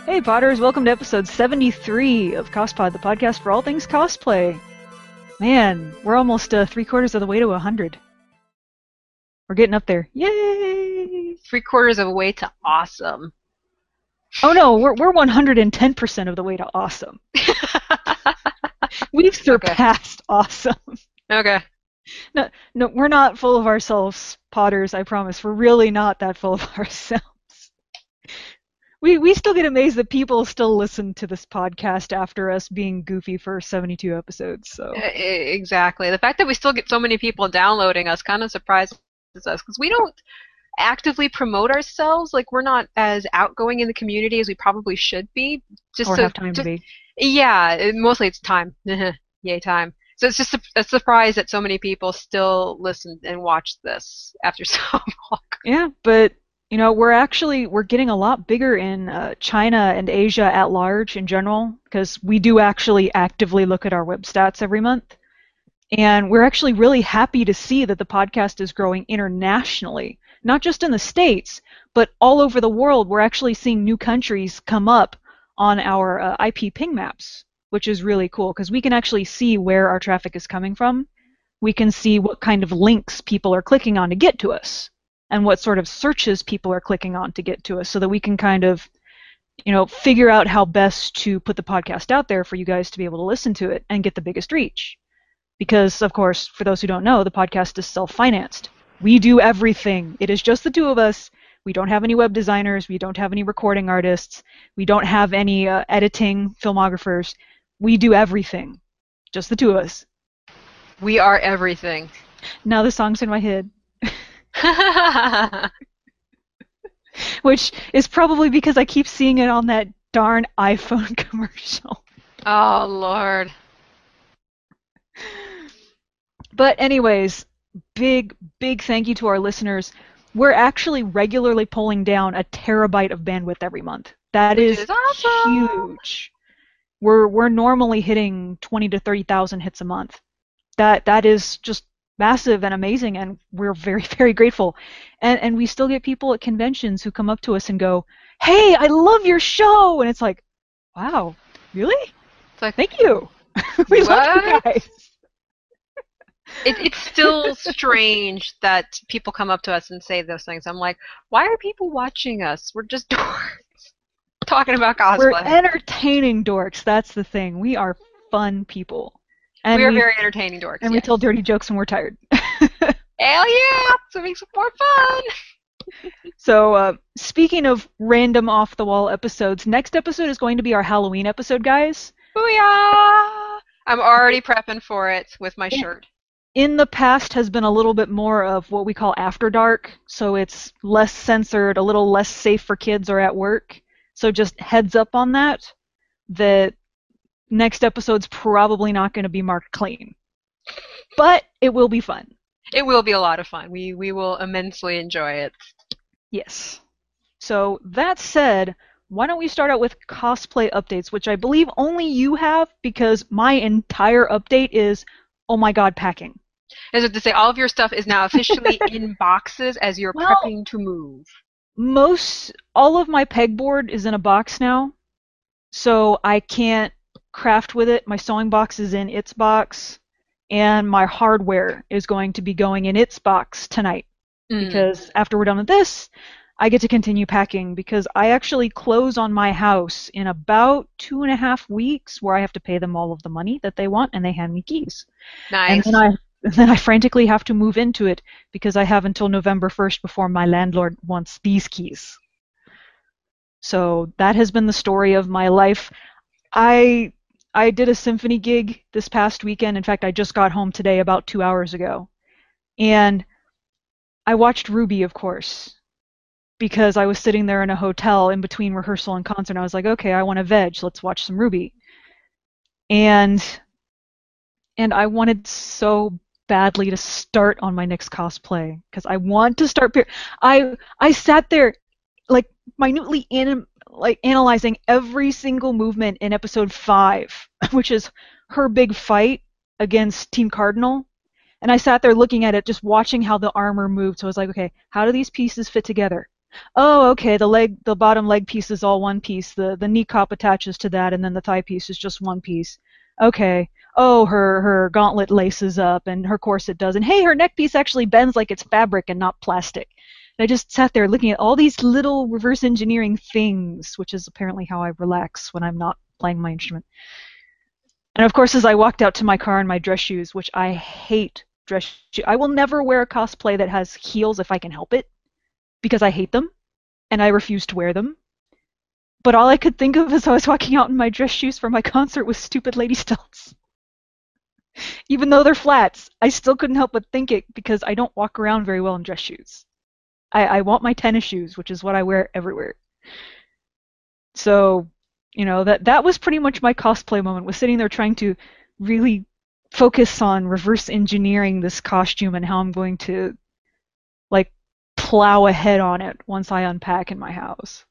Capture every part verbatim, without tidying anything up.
Hey Potters, welcome to episode seventy-three of CosPod, the podcast for all things cosplay. Man, we're almost uh, three quarters of the way to one hundred. We're getting up there. Yay! Three quarters of the way to awesome. Oh no, we're we're one hundred ten percent of the way to awesome. We've surpassed okay. awesome. Okay. No, no, we're not full of ourselves, Potters, I promise. We're really not that full of ourselves. We we still get amazed that people still listen to this podcast after us being goofy for seventy-two episodes. So exactly, the fact that we still get so many people downloading us kind of surprises us because we don't actively promote ourselves. Like we're not as outgoing in the community as we probably should be. Just or so, have time just, to be. Yeah, it, mostly it's time. Yay, time. So it's just a, a surprise that so many people still listen and watch this after so long. Yeah, but. You know, we're actually, we're getting a lot bigger in uh, China and Asia at large in general, because we do actually actively look at our web stats every month. And we're actually really happy to see that the podcast is growing internationally, not just in the States, but all over the world. We're actually seeing new countries come up on our uh, I P ping maps, which is really cool, because we can actually see where our traffic is coming from. We can see what kind of links people are clicking on to get to us, and what sort of searches people are clicking on to get to us, so that we can kind of, you know, figure out how best to put the podcast out there for you guys to be able to listen to it and get the biggest reach. Because, of course, for those who don't know, the podcast is self-financed. We do everything. It is just the two of us. We don't have any web designers. We don't have any recording artists. We don't have any uh, editing filmographers. We do everything. Just the two of us. We are everything. Now the song's in my head. Which is probably because I keep seeing it on that darn iPhone commercial. Oh, Lord. But anyways, big, big thank you to our listeners. We're actually regularly pulling down a terabyte of bandwidth every month. That Which is, is awesome. Huge. We're we're normally hitting twenty to thirty thousand hits a month. That that is just massive and amazing, and we're very, very grateful. And and we still get people at conventions who come up to us and go, "Hey, I love your show!" And it's like, wow, really? It's like, thank you. We what? love you guys. It, it's still strange that people come up to us and say those things. I'm like, why are people watching us? We're just dorks talking about cosplay. We're entertaining dorks. That's the thing. We are fun people. And we are we, very entertaining dorks. And yes. we tell dirty jokes when we're tired. Hell yeah! So it makes it more fun! So, uh, speaking of random off-the-wall episodes, next episode is going to be our Halloween episode, guys. Booyah! I'm already prepping for it with my yeah. shirt. In the past has been a little bit more of what we call After Dark, so it's less censored, a little less safe for kids or at work. So just heads up on that, that next episode's probably not going to be marked clean. But it will be fun. It will be a lot of fun. We we will immensely enjoy it. Yes. So that said, why don't we start out with cosplay updates, which I believe only you have, because my entire update is, oh my god, packing. As if to say, all of your stuff is now officially in boxes as you're well, prepping to move. Most, all of my pegboard is in a box now, so I can't craft with it. My sewing box is in its box, and my hardware is going to be going in its box tonight. Mm. Because after we're done with this, I get to continue packing, because I actually close on my house in about two and a half weeks, where I have to pay them all of the money that they want, and they hand me keys. Nice. And then I, and then I frantically have to move into it, because I have until November first before my landlord wants these keys. So that has been the story of my life. I I did a symphony gig this past weekend. In fact, I just got home today about two hours ago. And I watched Ruby, of course, because I was sitting there in a hotel in between rehearsal and concert. And I was like, okay, I want a veg. Let's watch some Ruby. And and I wanted so badly to start on my next cosplay, because I want to start. I I sat there like minutely in like analyzing every single movement in episode five, which is her big fight against Team Cardinal. And I sat there looking at it, just watching how the armor moved. So I was like, okay, how do these pieces fit together? Oh, okay. The leg, the bottom leg piece is all one piece. The the knee cup attaches to that, and then the thigh piece is just one piece. Okay. Oh, her her gauntlet laces up, and her corset does, and hey, her neck piece actually bends like it's fabric and not plastic. And I just sat there looking at all these little reverse engineering things, which is apparently how I relax when I'm not playing my instrument. And of course, as I walked out to my car in my dress shoes, which I hate dress shoes, I will never wear a cosplay that has heels if I can help it, because I hate them and I refuse to wear them. But all I could think of as I was walking out in my dress shoes for my concert was stupid lady stilts. Even though they're flats, I still couldn't help but think it because I don't walk around very well in dress shoes. I, I want my tennis shoes, which is what I wear everywhere. So, you know, that that was pretty much my cosplay moment, was sitting there trying to really focus on reverse engineering this costume and how I'm going to, like, plow ahead on it once I unpack in my house.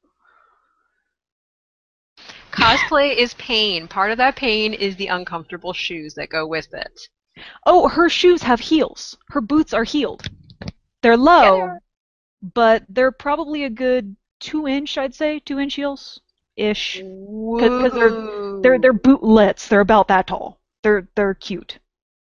Cosplay is pain. Part of that pain is the uncomfortable shoes that go with it. Oh, her shoes have heels. Her boots are heeled. They're Yeah, they low, are. but they're probably a good two inch, I'd say, two inch heels ish, because they're they're Woo. they're bootlets. They're about that tall. They're they're cute.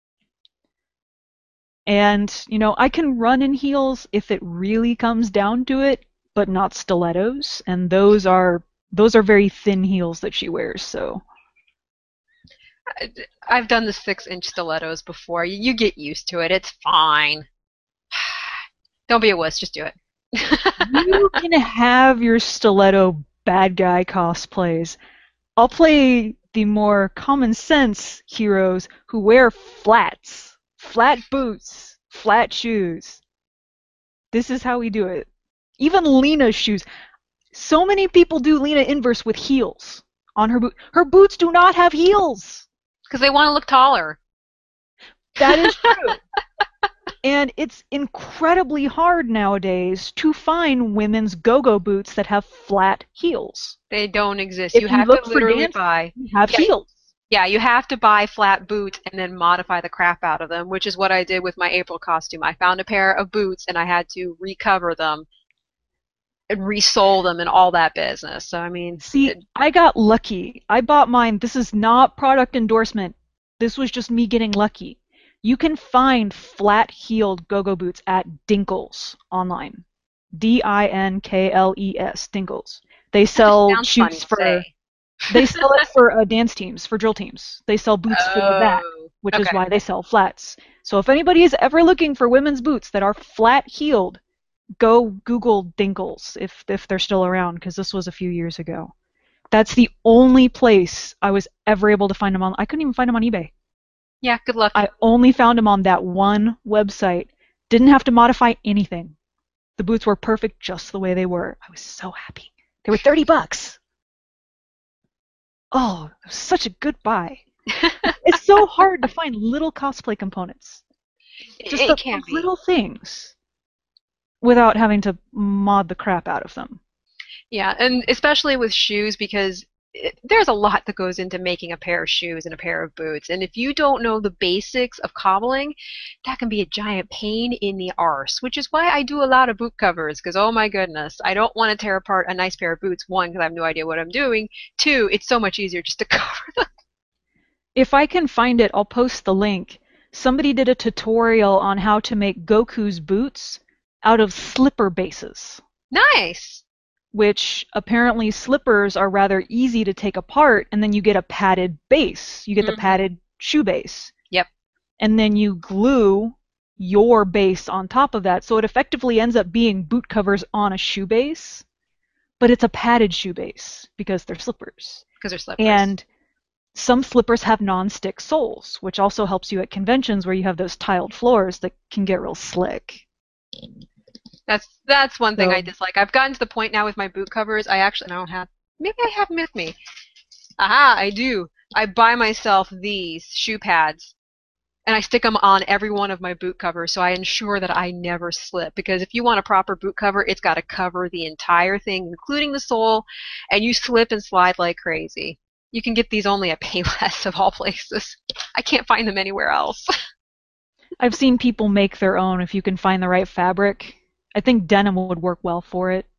And you know, I can run in heels if it really comes down to it, but not stilettos. And those are those are very thin heels that she wears. So I- I've done the six inch stilettos before. You, you get used to it. It's fine. Don't be a wuss. Just do it. you can have your stiletto bad guy cosplays. I'll play the more common sense heroes who wear flats, flat boots, flat shoes. This is how we do it. Even Lena's shoes. So many people do Lena Inverse with heels on her boot. Her boots do not have heels. Because they want to look taller. That is true. And it's incredibly hard nowadays to find women's go-go boots that have flat heels. They don't exist. If You you have to look for literally dance, buy. they have Yeah, heels. yeah, you have to buy flat boots and then modify the crap out of them, which is what I did with my April costume. I found a pair of boots and I had to recover them and resole them and all that business. So I mean, See, it, I got lucky. I bought mine. This is not product endorsement. This was just me getting lucky. You can find flat-heeled go-go boots at Dinkles online. D I N K L E S, Dinkles. They that just sell sounds funny shoes to for say. they sell it for uh, dance teams, for drill teams. They sell boots for that, Oh, which is okay. why they sell flats. So if anybody is ever looking for women's boots that are flat-heeled, go Google Dinkles if if they're still around, because this was a few years ago. That's the only place I was ever able to find them on. I couldn't even find them on eBay. Yeah, good luck. I only found them on that one website. Didn't have to modify anything. The boots were perfect just the way they were. I was so happy. They were thirty bucks. Oh, it was such a good buy. It's so hard to find little cosplay components. It, Just it the, can those be. little things without having to mod the crap out of them. Yeah, and especially with shoes because it, there's a lot that goes into making a pair of shoes and a pair of boots. And if you don't know the basics of cobbling, that can be a giant pain in the arse, which is why I do a lot of boot covers because, oh my goodness, I don't want to tear apart a nice pair of boots. One, because I have no idea what I'm doing. Two, it's so much easier just to cover them. If I can find it, I'll post the link. Somebody did a tutorial on how to make Goku's boots out of slipper bases, Nice. which apparently slippers are rather easy to take apart, and then you get a padded base. You get the hmm padded shoe base. Yep. And then you glue your base on top of that. So it effectively ends up being boot covers on a shoe base, but it's a padded shoe base because they're slippers. Because they're slippers. And some slippers have non-stick soles, which also helps you at conventions where you have those tiled floors that can get real slick. That's that's one thing So I dislike. I've gotten to the point now with my boot covers. I actually I don't have. Maybe I have them with me. Aha, I do. I buy myself these shoe pads, and I stick them on every one of my boot covers, so I ensure that I never slip. Because if you want a proper boot cover, it's got to cover the entire thing, including the sole, and you slip and slide like crazy. You can get these only at Payless of all places. I can't find them anywhere else. I've seen people make their own if you can find the right fabric. I think denim would work well for it.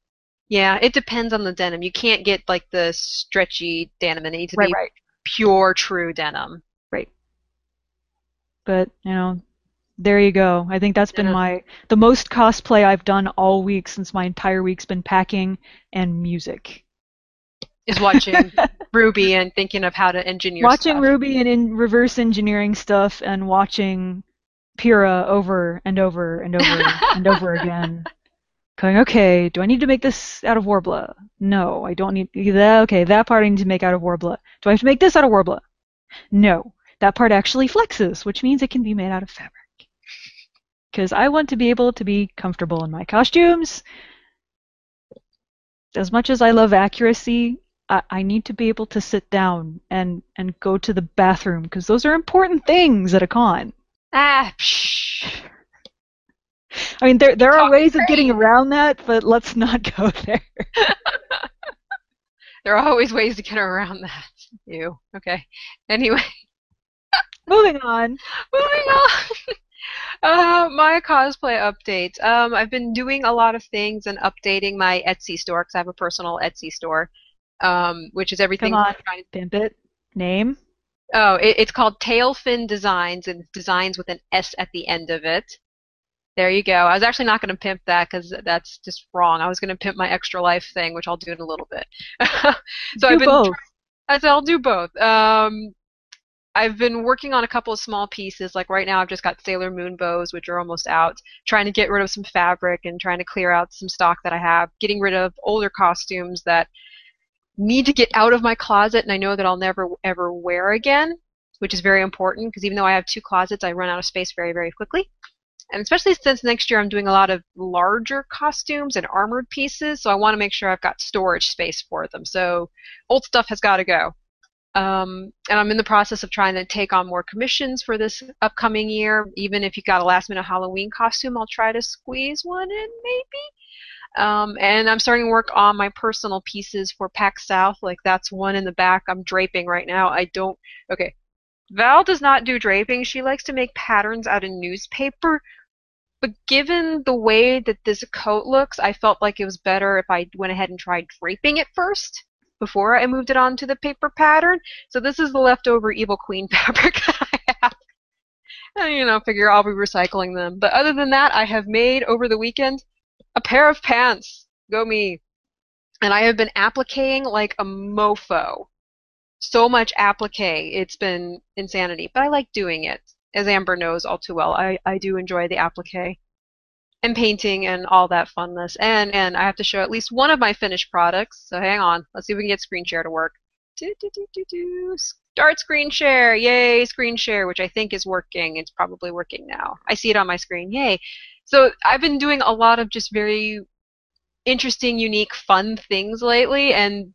Yeah, it depends on the denim. You can't get like the stretchy denim. It needs to Right, be right, pure, true denim. right. But, you know, there you go. I think that's been Yeah. my the most cosplay I've done all week since my entire week's been packing and music. Is watching Ruby and thinking of how to engineer Watching stuff. Ruby and in reverse engineering stuff and watching Pyrrha over and over and over and over again. Going, okay, do I need to make this out of Warbler? No, I don't need that. Okay, that part I need to make out of Warbler. Do I have to make this out of Warbler? No, that part actually flexes, which means it can be made out of fabric. Because I want to be able to be comfortable in my costumes. As much as I love accuracy, I, I need to be able to sit down and, and go to the bathroom, because those are important things at a con. Ah, psh. I mean, there there are Talking ways of getting great. around that, but let's not go there. There are always ways to get around that. Ew. Okay. Anyway, Moving on. moving on. Uh, my cosplay updates. Um, I've been doing a lot of things and updating my Etsy store because I have a personal Etsy store, um, which is Come everything from on, trying. pimp it. Name. Oh, it, it's called Tailfin Designs, and designs with an S at the end of it. There you go. I was actually not going to pimp that because that's just wrong. I was going to pimp my Extra Life thing, which I'll do in a little bit. So I've Do been both. trying. I said I'll do both. Um, I've been working on a couple of small pieces. Like right now, I've just got Sailor Moon bows, which are almost out. Trying to get rid of some fabric and trying to clear out some stock that I have. Getting rid of older costumes that need to get out of my closet, and I know that I'll never ever wear again, which is very important because even though I have two closets, I run out of space very, very quickly. And especially since next year I'm doing a lot of larger costumes and armored pieces, so I want to make sure I've got storage space for them. So old stuff has got to go. Um, and I'm in the process of trying to take on more commissions for this upcoming year. Even if you've got a last minute Halloween costume, I'll try to squeeze one in maybe. Um, and I'm starting to work on my personal pieces for PAX South. Like that's one in the back I'm draping right now. I don't. Okay. Val does not do draping. She likes to make patterns out of newspaper. But given the way that this coat looks, I felt like it was better if I went ahead and tried draping it first before I moved it onto the paper pattern. So this is the leftover Evil Queen fabric that I have. And, you know, figure I'll be recycling them. But other than that, I have made over the weekend a pair of pants. Go me. And I have been appliquing like a mofo. So much applique. It's been insanity. But I like doing it. As Amber knows all too well, I, I do enjoy the applique and painting and all that funness. And and I have to show at least one of my finished products. So hang on. Let's see if we can get screen share to work. Do, do, do, do, do. Start screen share. Yay, screen share, which I think is working. It's probably working now. I see it on my screen. Yay. So I've been doing a lot of just very interesting, unique, fun things lately. And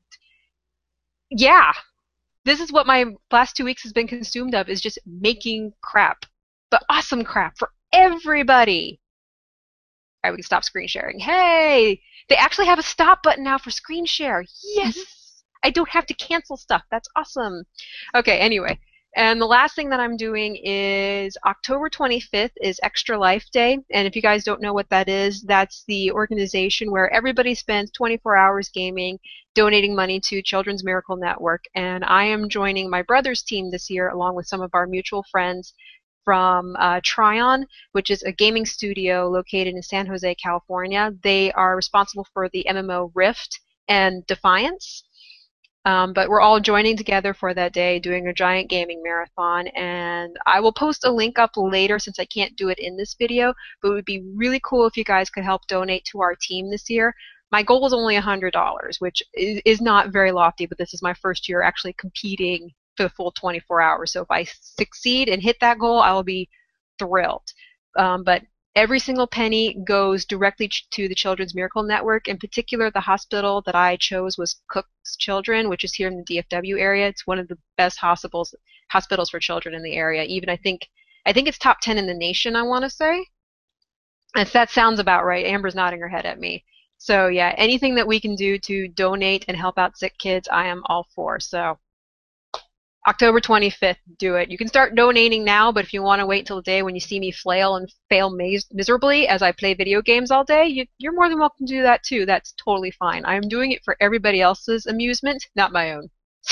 yeah, this is what my last two weeks has been consumed of, is just making crap. But awesome crap for everybody. All right, we can stop screen sharing. Hey, they actually have a stop button now for screen share. Yes, I don't have to cancel stuff. That's awesome. Okay, anyway, and the last thing that I'm doing is October twenty-fifth is Extra Life Day, and if you guys don't know what that is, that's the organization where everybody spends twenty-four hours gaming, donating money to Children's Miracle Network, and I am joining my brother's team this year along with some of our mutual friends from uh, Tryon, which is a gaming studio located in San Jose, California. They are responsible for the M M O Rift and Defiance. Um, but we're all joining together for that day, doing a giant gaming marathon. And I will post a link up later since I can't do it in this video. But it would be really cool if you guys could help donate to our team this year. My goal is only one hundred dollars, which is, is not very lofty, but this is my first year actually competing for the full twenty-four hours. So if I succeed and hit that goal, I will be thrilled. Um, but every single penny goes directly ch- to the Children's Miracle Network. In particular, the hospital that I chose was Cook's Children, which is here in the D F W area. It's one of the best hospitals hospitals for children in the area. Even I think I think it's top ten in the nation, I want to say. If that sounds about right. Amber's nodding her head at me. So yeah, anything that we can do to donate and help out sick kids, I am all for. So October twenty-fifth, do it. You can start donating now, but if you want to wait till the day when you see me flail and fail mis- miserably as I play video games all day, you, you're more than welcome to do that too. That's totally fine. I'm doing it for everybody else's amusement, not my own. So,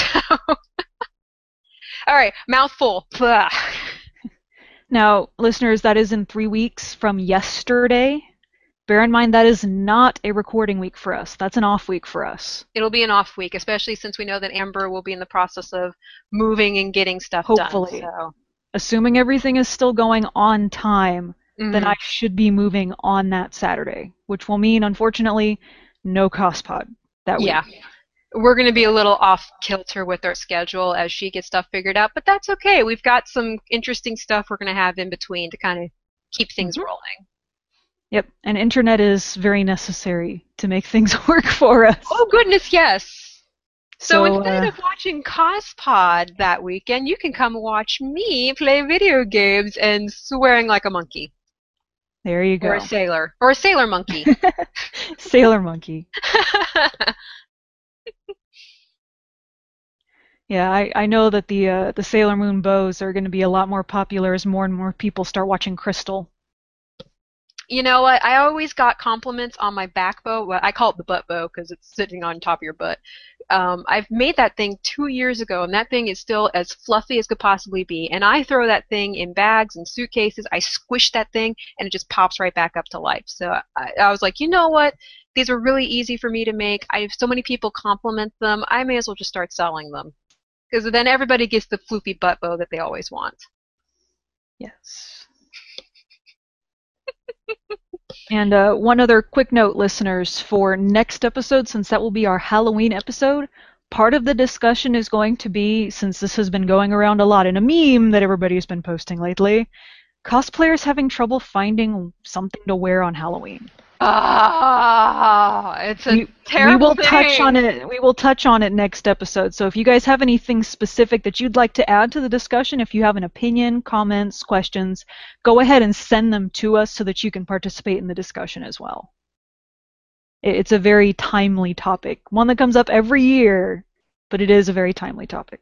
all right, mouthful. Blah. Now, listeners, that is in three weeks from yesterday. Bear in mind that is not a recording week for us. That's an off week for us. It'll be an off week, especially since we know that Amber will be in the process of moving and getting stuff Hopefully. done. So. Assuming everything is still going on time, Mm-hmm. then I should be moving on that Saturday, which will mean, unfortunately, no COSPod that week. Yeah. We're going to be a little off kilter with our schedule as she gets stuff figured out, but that's okay. We've got some interesting stuff we're going to have in between to kind of keep things Mm-hmm. rolling. Yep, and internet is very necessary to make things work for us. Oh, goodness, yes. So, So, instead uh, of watching COSPod that weekend, you can come watch me play video games and swearing like a monkey. There you Or go. a sailor. Or a sailor monkey. Sailor Monkey. Yeah, I, I know that the uh, the Sailor Moon bows are going to be a lot more popular as more and more people start watching Crystal. You know what? I always got compliments on my back bow. Well, I call it the butt bow because it's sitting on top of your butt. Um, I've made that thing two years ago, and that thing is still as fluffy as could possibly be. And I throw that thing in bags and suitcases. I squish that thing, and it just pops right back up to life. So I, I was like, you know what? These are really easy for me to make. I have so many people compliment them. I may as well just start selling them. Because then everybody gets the floopy butt bow that they always want. Yes. And uh, one other quick note, listeners, for next episode, since that will be our Halloween episode, part of the discussion is going to be, since this has been going around a lot in a meme that everybody's been posting lately, cosplayers having trouble finding something to wear on Halloween. Ah, it's a we, terrible we will thing. touch on it. We will touch on it next episode. So if you guys have anything specific that you'd like to add to the discussion, if you have an opinion, comments, questions, go ahead and send them to us so that you can participate in the discussion as well. It's a very timely topic, one that comes up every year, but it is a very timely topic.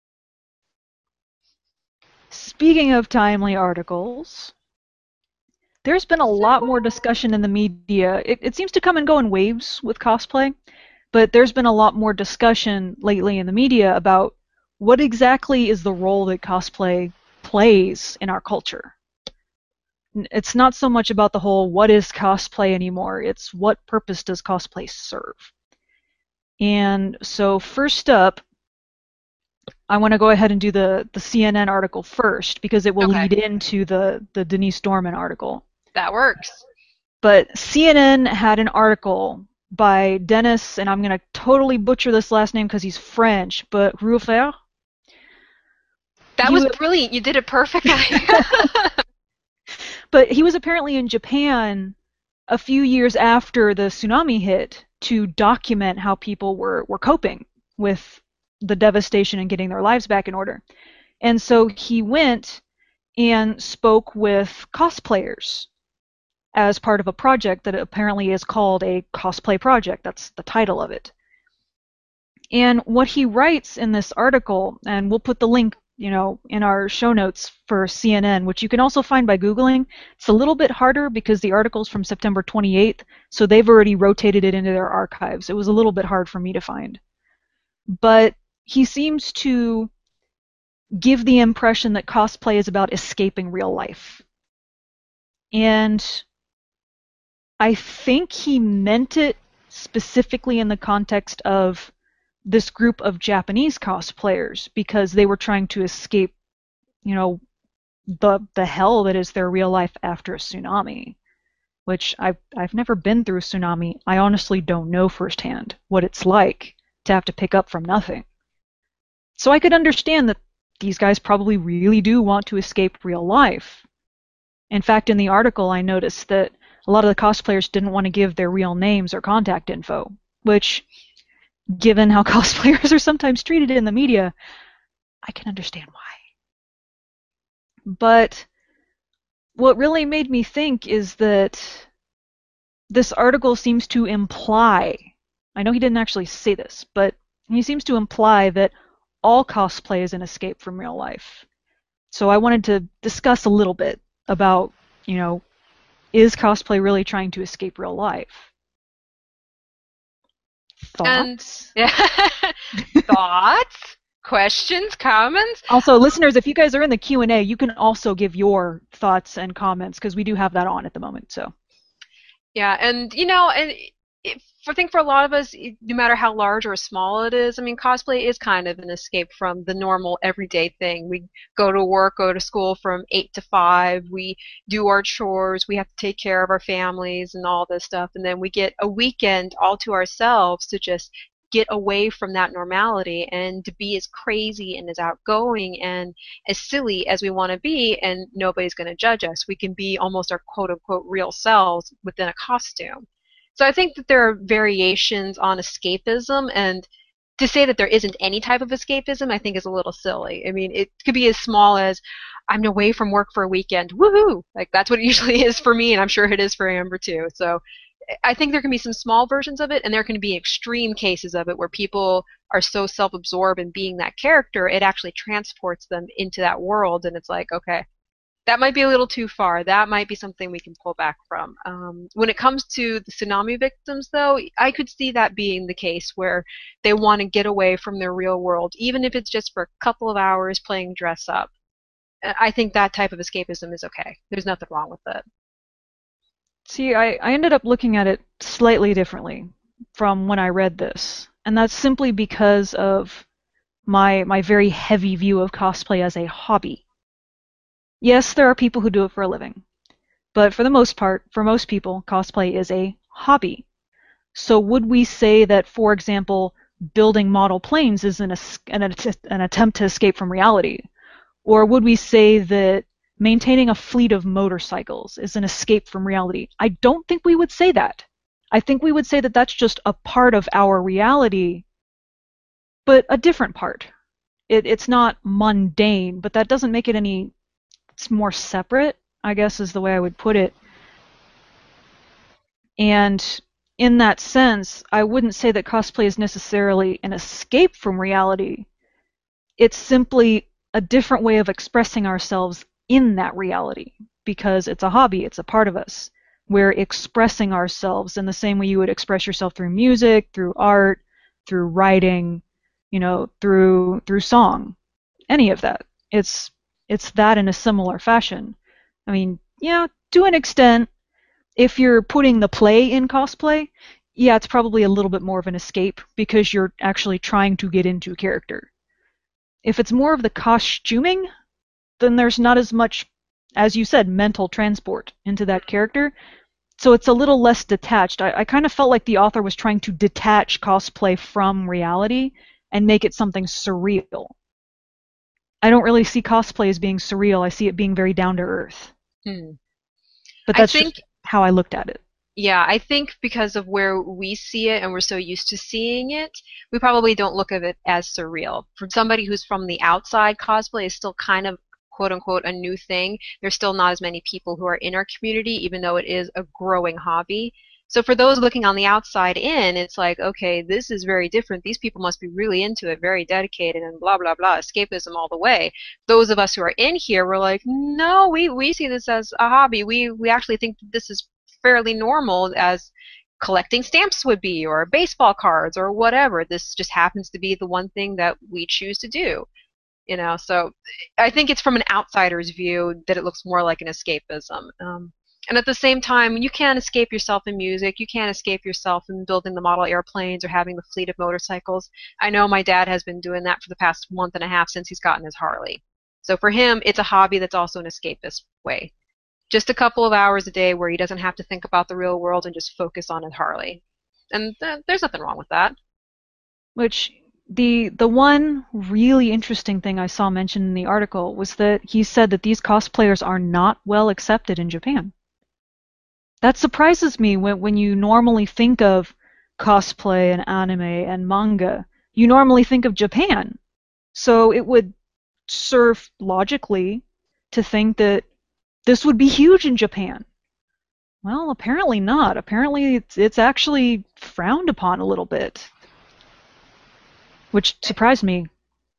Speaking of timely articles, there's been a lot more discussion in the media. It, it seems to come and go in waves with cosplay, but there's been a lot more discussion lately in the media about what exactly is the role that cosplay plays in our culture. It's not so much about the whole what is cosplay anymore, it's what purpose does cosplay serve. And so first up, I want to go ahead and do the, the C N N article first because it will Okay. lead into the, the Denise Dorman article. That works. But C N N had an article by Dennis, and I'm going to totally butcher this last name because he's French, but Rufer. That He was wa- brilliant. You did it perfectly. But he was apparently in Japan a few years after the tsunami hit to document how people were, were coping with the devastation and getting their lives back in order. And so he went and spoke with cosplayers as part of a project that apparently is called a cosplay project. That's the title of it. And what he writes in this article, and we'll put the link, you know, in our show notes for C N N, which you can also find by Googling. It's a little bit harder because the article's from September twenty-eighth, so they've already rotated it into their archives. It was a little bit hard for me to find. But he seems to give the impression that cosplay is about escaping real life. And I think he meant it specifically in the context of this group of Japanese cosplayers because they were trying to escape, you know, the the hell that is their real life after a tsunami, which I've, I've never been through a tsunami. I honestly don't know firsthand what it's like to have to pick up from nothing. So I could understand that these guys probably really do want to escape real life. In fact, in the article, I noticed that a lot of the cosplayers didn't want to give their real names or contact info, which, given how cosplayers are sometimes treated in the media, I can understand why. But what really made me think is that this article seems to imply, I know he didn't actually say this, but he seems to imply that all cosplay is an escape from real life. So I wanted to discuss a little bit about, you know, is cosplay really trying to escape real life? And Thoughts? yeah, thoughts, questions, comments. Also, listeners, if you guys are in the Q and A, you can also give your thoughts and comments because we do have that on at the moment. So, Yeah, and you know, and if, I think for a lot of us, it- no matter how large or small it is, I mean, cosplay is kind of an escape from the normal everyday thing. We go to work, go to school from eight to five. We do our chores. We have to take care of our families and all this stuff, and then we get a weekend all to ourselves to just get away from that normality and to be as crazy and as outgoing and as silly as we want to be, and nobody's going to judge us. We can be almost our quote unquote real selves within a costume. So I think that there are variations on escapism, and to say that there isn't any type of escapism, I think is a little silly. I mean, it could be as small as I'm away from work for a weekend, woohoo! Like that's what it usually is for me, and I'm sure it is for Amber too. So I think there can be some small versions of it, and there can be extreme cases of it where people are so self-absorbed in being that character, it actually transports them into that world, and it's like, okay, that might be a little too far. That might be something we can pull back from. Um, when it comes to the tsunami victims, though, I could see that being the case where they want to get away from their real world, even if it's just for a couple of hours playing dress up. I think that type of escapism is okay. There's nothing wrong with it. see, I, I ended up looking at it slightly differently from when I read this, and that's simply because of my my very heavy view of cosplay as a hobby. Yes, there are people who do it for a living, but for the most part, for most people, cosplay is a hobby. So would we say that, for example, building model planes is an, an, an attempt to escape from reality? Or would we say that maintaining a fleet of motorcycles is an escape from reality? I don't think we would say that. I think we would say that that's just a part of our reality, but a different part. It, it's not mundane, but that doesn't make it any it's more separate, I guess is the way I would put it. And in that sense, I wouldn't say that cosplay is necessarily an escape from reality. It's simply a different way of expressing ourselves in that reality because it's a hobby, it's a part of us. We're expressing ourselves in the same way you would express yourself through music, through art, through writing, you know, through through song, any of that. It's it's that in a similar fashion. I mean, yeah, to an extent, if you're putting the play in cosplay, yeah, it's probably a little bit more of an escape because you're actually trying to get into a character. If it's more of the costuming, then there's not as much, as you said, mental transport into that character. So it's a little less detached. I, I kind of felt like the author was trying to detach cosplay from reality and make it something surreal. I don't really see cosplay as being surreal. I see it being very down to earth. Hmm. But I that's think, just how I looked at it. yeah, I think because of where we see it and we're so used to seeing it, we probably don't look at it as surreal. For somebody who's from the outside, cosplay is still kind of quote unquote a new thing. There's still not as many people who are in our community, even though it is a growing hobby. So for those looking on the outside in, it's like, okay, this is very different. These people must be really into it, very dedicated, and blah, blah, blah, escapism all the way. Those of us who are in here, we're like, no, we, we see this as a hobby. We, we actually think that this is fairly normal as collecting stamps would be, or baseball cards, or whatever. This just happens to be the one thing that we choose to do. You know, so I think it's from an outsider's view that it looks more like an escapism. Um, and at the same time, you can't escape yourself in music. You can't escape yourself in building the model airplanes or having the fleet of motorcycles. I know my dad has been doing that for the past month and a half since he's gotten his Harley. So for him, it's a hobby that's also an escapist way. Just a couple of hours a day where he doesn't have to think about the real world and just focus on his Harley. And th- there's nothing wrong with that. Which the the one really interesting thing I saw mentioned in the article was that he said that these cosplayers are not well accepted in Japan. That surprises me when when you normally think of cosplay and anime and manga. You normally think of Japan. So it would serve logically to think that this would be huge in Japan. Well, apparently not. Apparently it's, it's actually frowned upon a little bit, which surprised me.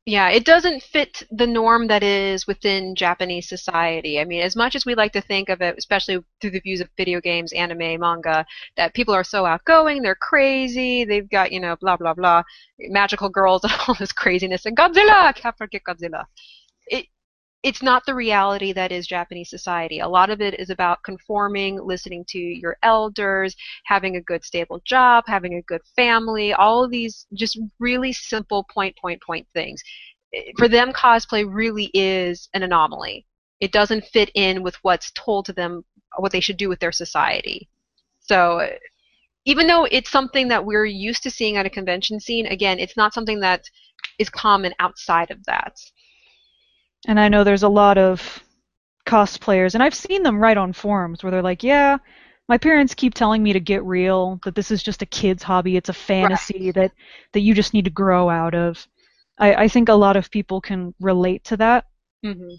Yeah, it doesn't fit the norm that is within Japanese society. I mean, as much as we like to think of it, especially through the views of video games, anime, manga, that people are so outgoing, they're crazy, they've got, you know, blah, blah, blah, magical girls and all this craziness, and Godzilla! Can't forget Godzilla. It, it's not the reality that is Japanese society. A lot of it is about conforming, listening to your elders, having a good stable job, having a good family, all of these just really simple point, point, point things. For them, cosplay really is an anomaly. It doesn't fit in with what's told to them, what they should do with their society. So even though it's something that we're used to seeing at a convention scene, again, it's not something that is common outside of that. And I know there's a lot of cosplayers, and I've seen them write on forums where they're like, yeah, my parents keep telling me to get real, that this is just a kid's hobby, it's a fantasy Right. that, that you just need to grow out of. I, I think a lot of people can relate to that, Mm-hmm.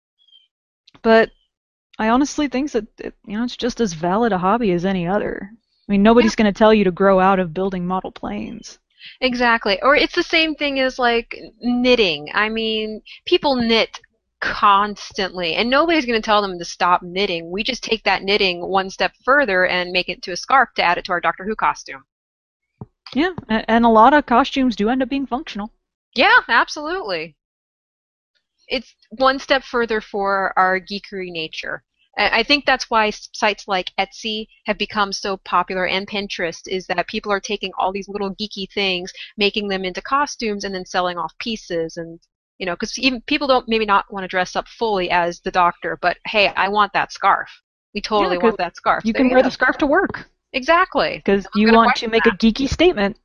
but I honestly think that it, you know it's just as valid a hobby as any other. I mean, Yeah, nobody's going to tell you to grow out of building model planes. exactly. Or it's the same thing as like knitting. I mean, people knit constantly, and nobody's going to tell them to stop knitting. We just take that knitting one step further and make it to a scarf to add it to our Doctor Who costume. Yeah, and, and a lot of costumes do end up being functional. Yeah, absolutely. It's one step further for our geekery nature. I I think that's why s- sites like Etsy have become so popular and Pinterest is that people are taking all these little geeky things, making them into costumes, and then selling off pieces. And, you know, because even people don't maybe not want to dress up fully as the doctor, but hey, I want that scarf. We Yeah, totally because want that scarf. you There can you wear the go. scarf to work Exactly. because I'm you gonna want wife to make a that. geeky statement.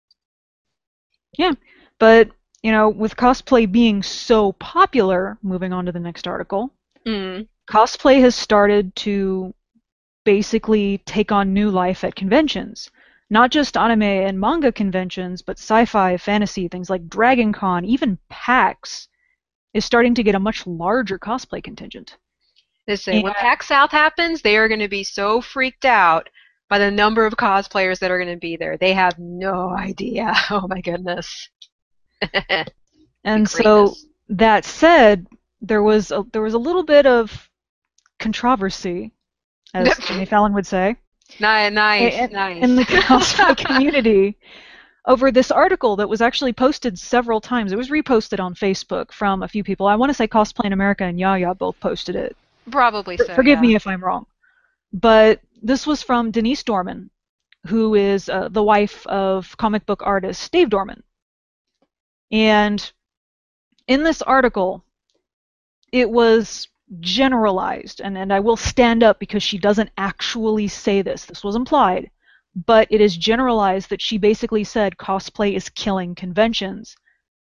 Yeah, but you know, with cosplay being so popular, moving on to the next article, Mm. cosplay has started to basically take on new life at conventions. Not just anime and manga conventions, but sci-fi, fantasy, things like Dragon Con, even PAX is starting to get a much larger cosplay contingent. Listen, And when PAX South happens, they are going to be so freaked out by the number of cosplayers that are going to be there. They have no idea. Oh my goodness. Be and so greatness. that said, there was a, there was a little bit of controversy, as Jimmy Fallon would say, Nice, nice, in, nice. in the cosplay community over this article that was actually posted several times. It was reposted on Facebook from a few people. I want to say Cosplay in America and Yaya both posted it. Probably For- so, Forgive yeah. me if I'm wrong. But this was from Denise Dorman, who is uh, the wife of comic book artist Dave Dorman. And in this article, it was generalized, and, and I will stand up because she doesn't actually say this. This was implied. But it is generalized that she basically said cosplay is killing conventions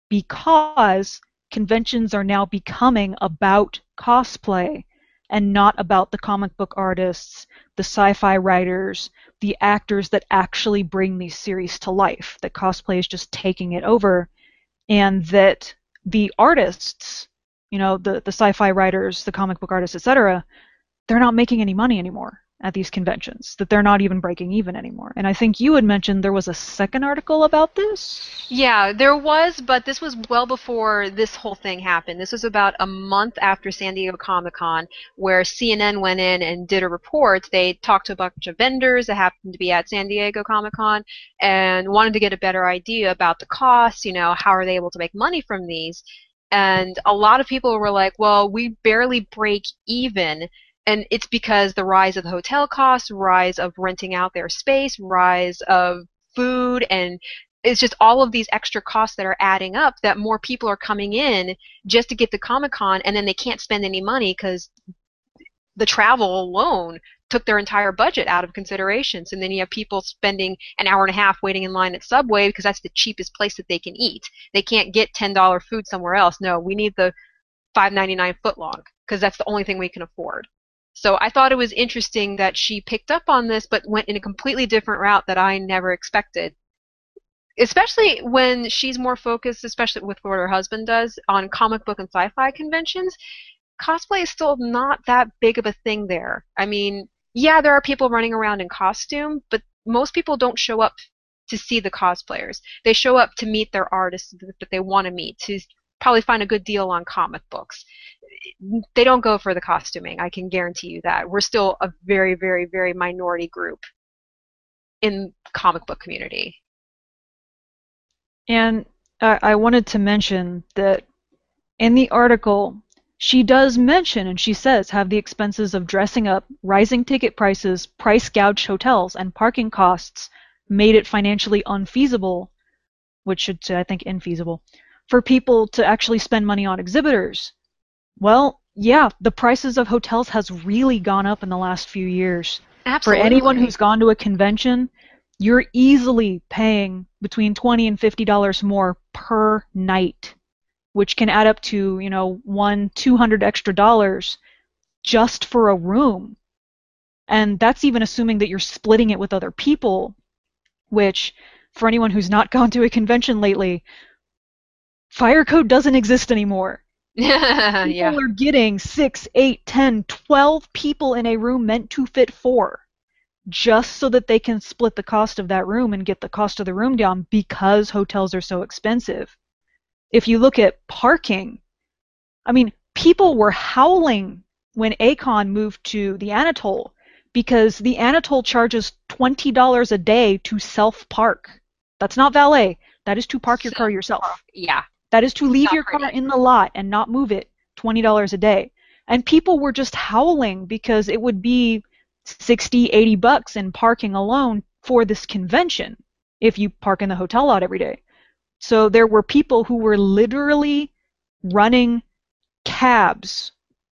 because conventions are now becoming about cosplay and not about the comic book artists, the sci-fi writers, the actors that actually bring these series to life. That cosplay is just taking it over, and that the artists, you know, the the sci-fi writers, the comic book artists, et cetera, they're not making any money anymore at these conventions, that they're not even breaking even anymore. And I think you had mentioned there was a second article about this. Yeah, there was, but this was well before this whole thing happened. This was about a month after San Diego Comic-Con, where C N N went in and did a report. They talked to a bunch of vendors that happened to be at San Diego Comic-Con and wanted to get a better idea about the costs, you know, how are they able to make money from these? And a lot of people were like, well, we barely break even. And it's because the rise of the hotel costs, rise of renting out their space, rise of food, and it's just all of these extra costs that are adding up that more people are coming in just to get to Comic Con, and then they can't spend any money because the travel alone took their entire budget out of considerations. And then you have people spending an hour and a half waiting in line at Subway because that's the cheapest place that they can eat. They can't get ten dollars food somewhere else. No, we need the five ninety-nine footlong because that's the only thing we can afford. So I thought it was interesting that she picked up on this but went in a completely different route that I never expected. Especially when she's more focused, especially with what her husband does, on comic book and sci-fi conventions, cosplay is still not that big of a thing there. I mean, yeah, there are people running around in costume, but most people don't show up to see the cosplayers. They show up to meet their artists that they want to meet, to probably find a good deal on comic books. They don't go for the costuming. I can guarantee you that. We're still a very, very, very minority group in comic book community. And I, I wanted to mention that in the article, she does mention, and she says, have the expenses of dressing up, rising ticket prices, price gouged hotels, and parking costs made it financially unfeasible, which should say, I think, infeasible, for people to actually spend money on exhibitors. Well, yeah, the prices of hotels has really gone up in the last few years. Absolutely. For anyone who's gone to a convention, you're easily paying between twenty and fifty dollars more per night, which can add up to, you know, one, two hundred extra dollars just for a room. And that's even assuming that you're splitting it with other people, which, for anyone who's not gone to a convention lately, fire code doesn't exist anymore. Yeah. People are getting six, eight, ten, twelve people in a room meant to fit four, just so that they can split the cost of that room and get the cost of the room down because hotels are so expensive. If you look at parking, I mean, people were howling when Akon moved to the Anatole because the Anatole charges twenty dollars a day to self-park. That's not valet. That is to park your car yourself. Yeah. That is to leave Not your pretty. car in the lot and not move it, twenty dollars a day. And people were just howling because it would be sixty, eighty bucks in parking alone for this convention if you park in the hotel lot every day. So there were people who were literally running cabs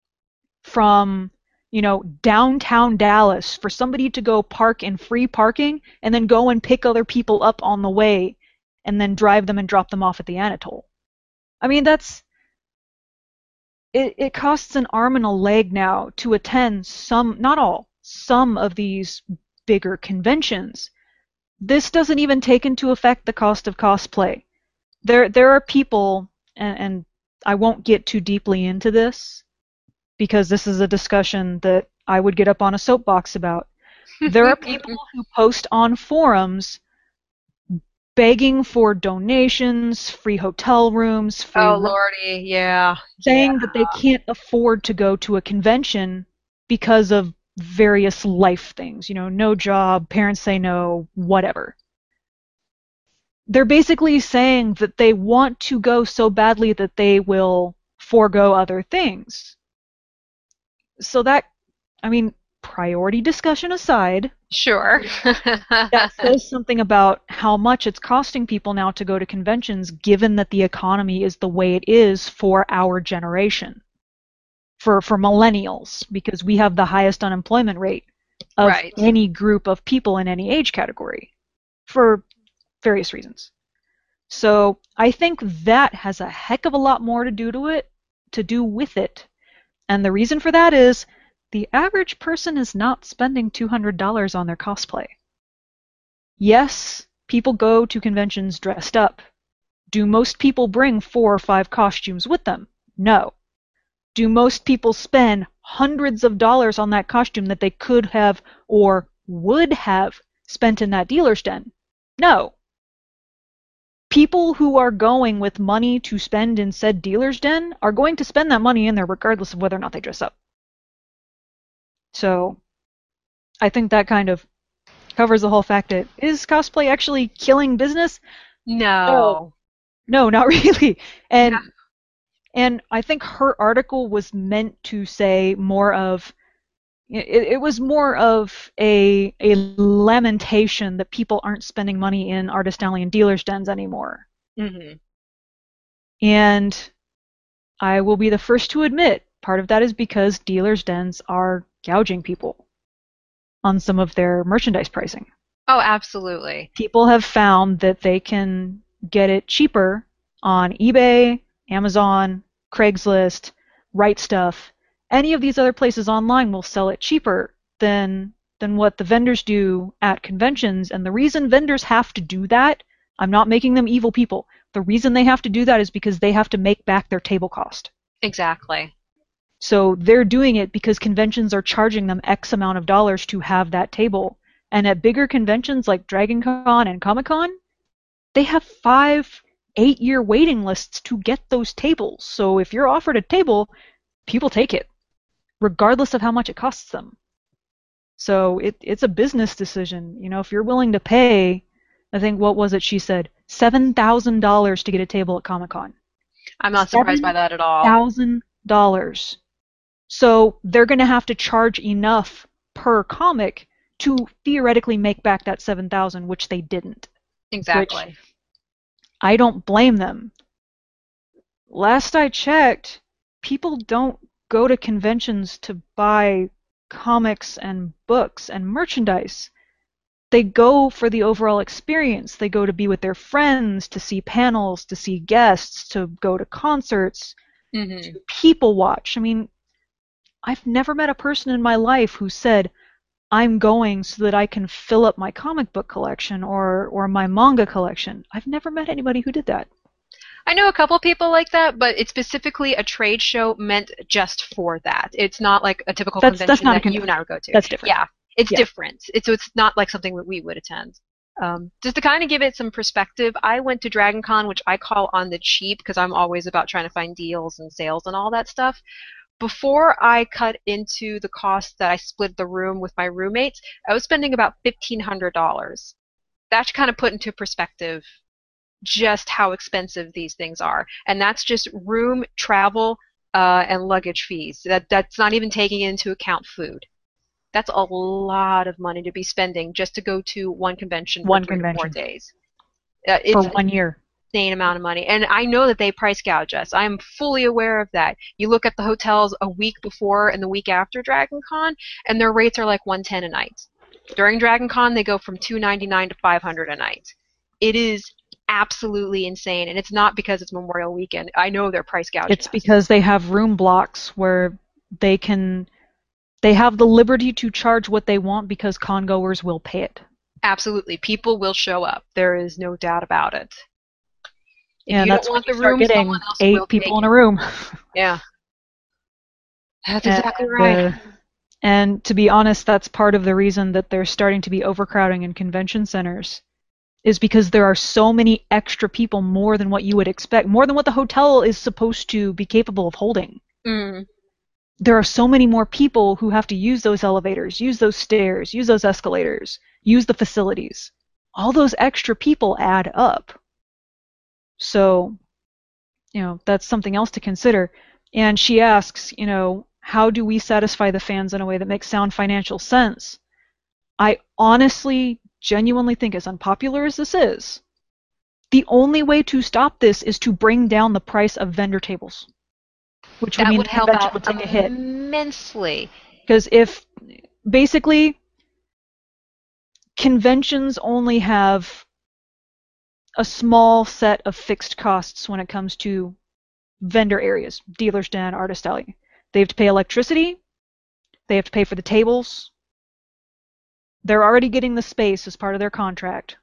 from, you know, downtown Dallas for somebody to go park in free parking and then go and pick other people up on the way and then drive them and drop them off at the Anatole. I mean, that's, it, it costs an arm and a leg now to attend some, not all, some of these bigger conventions. This doesn't even take into effect the cost of cosplay. There, there are people, and, and I won't get too deeply into this because this is a discussion that I would get up on a soapbox about. There are people who post on forums begging for donations, free hotel rooms, free Oh, ru- lordy, yeah. saying yeah. that they can't afford to go to a convention because of various life things, you know, no job, parents say no, whatever. They're basically saying that they want to go so badly that they will forego other things. So that, I mean, priority discussion aside, Sure. that says something about how much it's costing people now to go to conventions, given that the economy is the way it is for our generation, for for millennials, because we have the highest unemployment rate of Right. any group of people in any age category, for various reasons. So I think that has a heck of a lot more to do to it, to do with it, and the reason for that is the average person is not spending two hundred dollars on their cosplay. Yes, people go to conventions dressed up. Do most people bring four or five costumes with them? No. Do most people spend hundreds of dollars on that costume that they could have or would have spent in that dealer's den? No. People who are going with money to spend in said dealer's den are going to spend that money in there regardless of whether or not they dress up. So, I think that kind of covers the whole fact that, is cosplay actually killing business? No. No, not really. And Yeah. and I think her article was meant to say more of, it, it was more of a a lamentation that people aren't spending money in artist alley and dealers' dens anymore. Mm-hmm. And I will be the first to admit, part of that is because dealers' dens are gouging people on some of their merchandise pricing. Oh, absolutely. People have found that they can get it cheaper on eBay, Amazon, Craigslist, Right Stuff. Any of these other places online will sell it cheaper than than what the vendors do at conventions. And the reason vendors have to do that, I'm not making them evil people. The reason they have to do that is because they have to make back their table cost. Exactly. So they're doing it because conventions are charging them X amount of dollars to have that table. And at bigger conventions like Dragon Con and Comic Con, they have five, eight-year waiting lists to get those tables. So if you're offered a table, people take it, regardless of how much it costs them. So it, it's a business decision. You know, if you're willing to pay, I think, what was it she said? seven thousand dollars to get a table at Comic-Con. I'm not surprised by that at all. seven thousand dollars. So they're going to have to charge enough per comic to theoretically make back that seven thousand dollars, which they didn't. Exactly. Which I don't blame them. Last I checked, people don't go to conventions to buy comics and books and merchandise. They go for the overall experience. They go to be with their friends, to see panels, to see guests, to go to concerts, mm-hmm. to people watch. I mean, I've never met a person in my life who said, I'm going so that I can fill up my comic book collection or, or my manga collection. I've never met anybody who did that. I know a couple people like that, but it's specifically a trade show meant just for that. It's not like a typical That's, convention that's not that a con- you and I would go to. That's different. Yeah, it's yeah. different. It's, so it's not like something that we would attend. Um, just to kind of give it some perspective, I went to Dragon Con, which I call on the cheap because I'm always about trying to find deals and sales and all that stuff. Before I cut into the cost that I split the room with my roommates, I was spending about fifteen hundred dollars. That's kind of put into perspective just how expensive these things are. And that's just room, travel, uh, and luggage fees. That That's not even taking into account food. That's a lot of money to be spending just to go to one convention one for three convention. or four days. Uh, it's for one year. Insane amount of money. And I know that they price gouge us. I'm fully aware of that. You look at the hotels a week before and the week after Dragon Con, and their rates are like one hundred ten dollars a night. During Dragon Con, they go from two hundred ninety-nine dollars to five hundred dollars a night. It is absolutely insane, and it's not because it's Memorial Weekend. I know they're price gouging It's us. because they have room blocks where they can, they have the liberty to charge what they want because con-goers will pay it. Absolutely. People will show up. There is no doubt about it. If and you that's don't want when the you start room, getting someone else eight will people in take a room. Yeah. That's And, exactly right. uh, and to be honest, that's part of the reason that there's starting to be overcrowding in convention centers, is because there are so many extra people, more than what you would expect, more than what the hotel is supposed to be capable of holding. Mm. There are so many more people who have to use those elevators, use those stairs, use those escalators, use the facilities. All those extra people add up. So, you know, that's something else to consider. And she asks, you know, how do we satisfy the fans in a way that makes sound financial sense? I honestly, genuinely think, as unpopular as this is, the only way to stop this is to bring down the price of vendor tables, which would That mean would the help convention out would take a hit. immensely. Because if, basically, conventions only have a small set of fixed costs when it comes to vendor areas, dealer's den, artist alley. They have to pay electricity, they have to pay for the tables, they're already getting the space as part of their contract,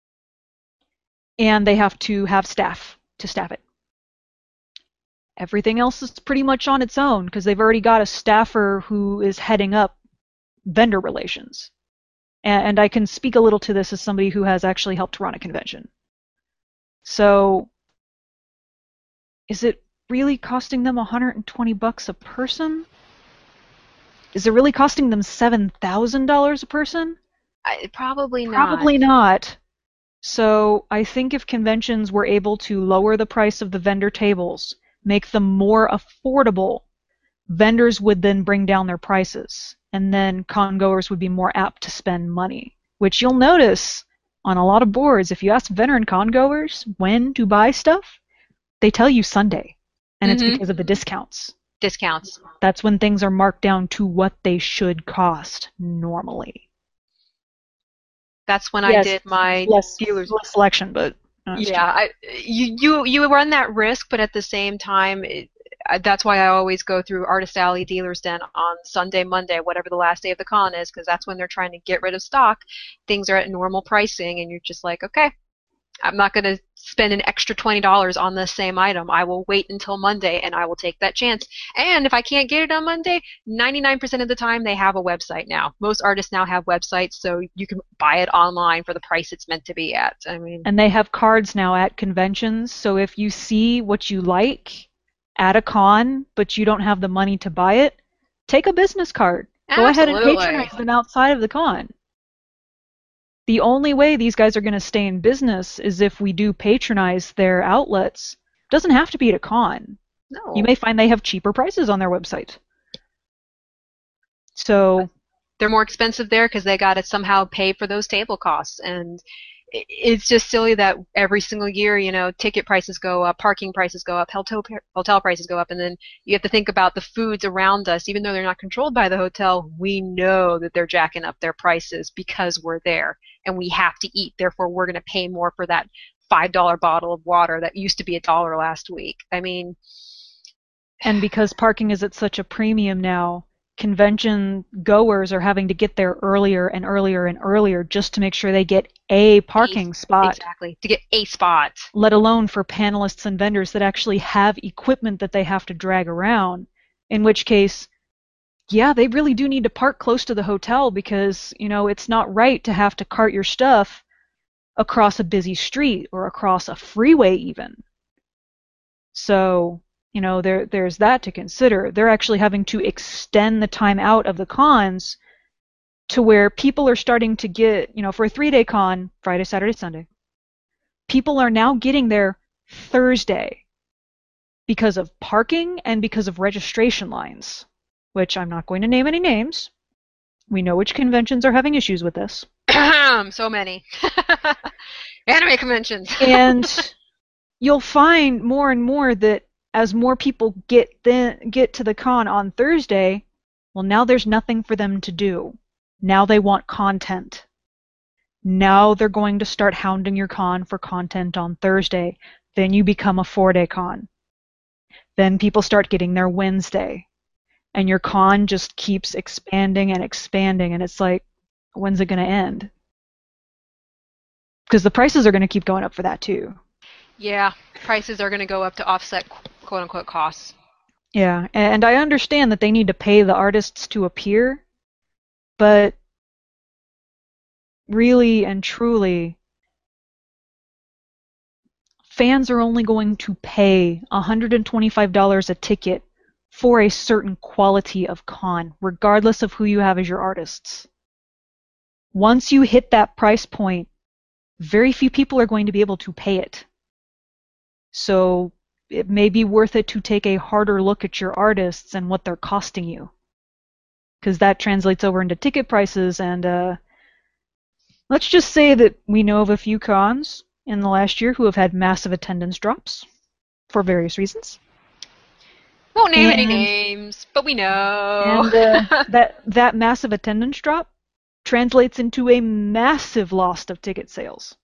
and they have to have staff to staff it. Everything else is pretty much on its own because they've already got a staffer who is heading up vendor relations. And, and I can speak a little to this as somebody who has actually helped run a convention. So, is it really costing them one hundred twenty bucks a person? Is it really costing them seven thousand dollars a person? I, probably not. Probably not. So I think if conventions were able to lower the price of the vendor tables, make them more affordable, vendors would then bring down their prices, and then con-goers would be more apt to spend money. Which you'll notice on a lot of boards, if you ask vendor and con-goers when to buy stuff, they tell you Sunday. And mm-hmm. it's because of the discounts. Discounts. That's when things are marked down to what they should cost normally. That's when yes, I did my less, dealers less selection, but uh, yeah, I, you you you run that risk, but at the same time, it, that's why I always go through Artist Alley, Dealer's Den on Sunday, Monday, whatever the last day of the con is, because that's when they're trying to get rid of stock. Things are at normal pricing, and you're just like, okay, I'm not going to spend an extra twenty dollars on the same item. I will wait until Monday, and I will take that chance. And if I can't get it on Monday, ninety-nine percent of the time they have a website now. Most artists now have websites, so you can buy it online for the price it's meant to be at. I mean, And they have cards now at conventions, so if you see what you like at a con, but you don't have the money to buy it, take a business card. Go ahead and absolutely. patronize them outside of the con. The only way these guys are going to stay in business is if we do patronize their outlets. Doesn't have to be at a con. No. You may find they have cheaper prices on their website. So they're more expensive there because they got to somehow pay for those table costs. And i- it's just silly that every single year, you know, ticket prices go up, parking prices go up, hotel hotel prices go up, and then you have to think about the foods around us. Even though they're not controlled by the hotel, we know that they're jacking up their prices because we're there and we have to eat. Therefore, we're going to pay more for that five dollar bottle of water that used to be a dollar last week. I mean, and because parking is at such a premium now, convention goers are having to get there earlier and earlier and earlier just to make sure they get a parking a- spot, exactly, to get a spot. let alone for panelists and vendors that actually have equipment that they have to drag around, in which case, yeah, they really do need to park close to the hotel because, you know, it's not right to have to cart your stuff across a busy street or across a freeway even. So, you know, there there's that to consider. They're actually having to extend the time out of the cons to where people are starting to get, you know, for a three-day con, Friday, Saturday, Sunday, people are now getting there Thursday because of parking and because of registration lines, which I'm not going to name any names. We know which conventions are having issues with this. So many. Anime conventions. And you'll find more and more that as more people get the, get to the con on Thursday, well, now there's nothing for them to do. Now they want content. Now they're going to start hounding your con for content on Thursday. Then you become a four-day con. Then people start getting their Wednesday. And your con just keeps expanding and expanding, and it's like, when's it going to end? Because the prices are going to keep going up for that too. Yeah, prices are going to go up to offset quote-unquote costs. Yeah, and I understand that they need to pay the artists to appear, but really and truly, fans are only going to pay one hundred twenty-five dollars a ticket for a certain quality of con, regardless of who you have as your artists. Once you hit that price point, very few people are going to be able to pay it. So it may be worth it to take a harder look at your artists and what they're costing you, because that translates over into ticket prices. And uh, let's just say that we know of a few cons in the last year who have had massive attendance drops for various reasons. Won't name And- any names, but we know. And uh, that that massive attendance drop translates into a massive loss of ticket sales.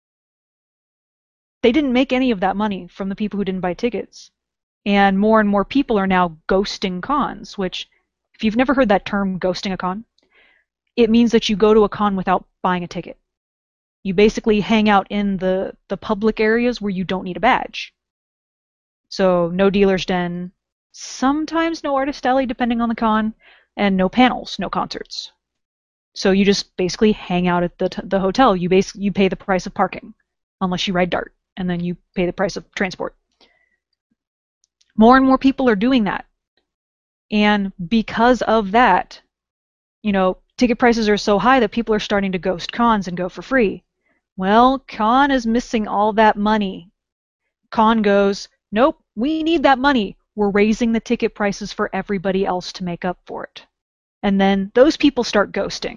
They didn't make any of that money from the people who didn't buy tickets. And more and more people are now ghosting cons, which, if you've never heard that term, ghosting a con, it means that you go to a con without buying a ticket. You basically hang out in the, the public areas where you don't need a badge. So no dealer's den, sometimes no artist alley depending on the con, and no panels, no concerts. So you just basically hang out at the t- the hotel. You bas- you pay the price of parking, unless you ride Dart, and then you pay the price of transport. More and more people are doing that. And because of that, you know, ticket prices are so high that people are starting to ghost cons and go for free. Well, con is missing all that money. Con goes, nope, we need that money. We're raising the ticket prices for everybody else to make up for it. And then those people start ghosting.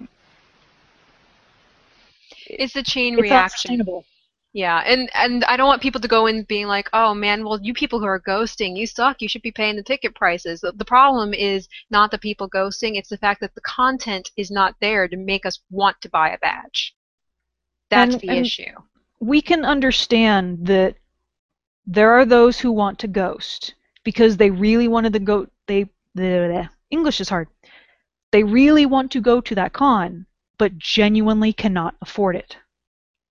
It's a chain It's not reaction. sustainable. Yeah, and and I don't want people to go in being like, oh man, well you people who are ghosting, you suck. You should be paying the ticket prices. The, the problem is not the people ghosting; it's the fact that the content is not there to make us want to buy a badge. That's And- the and- issue. We can understand that there are those who want to ghost because they really wanted to go. They the English is hard. They really want to go to that con, but genuinely cannot afford it.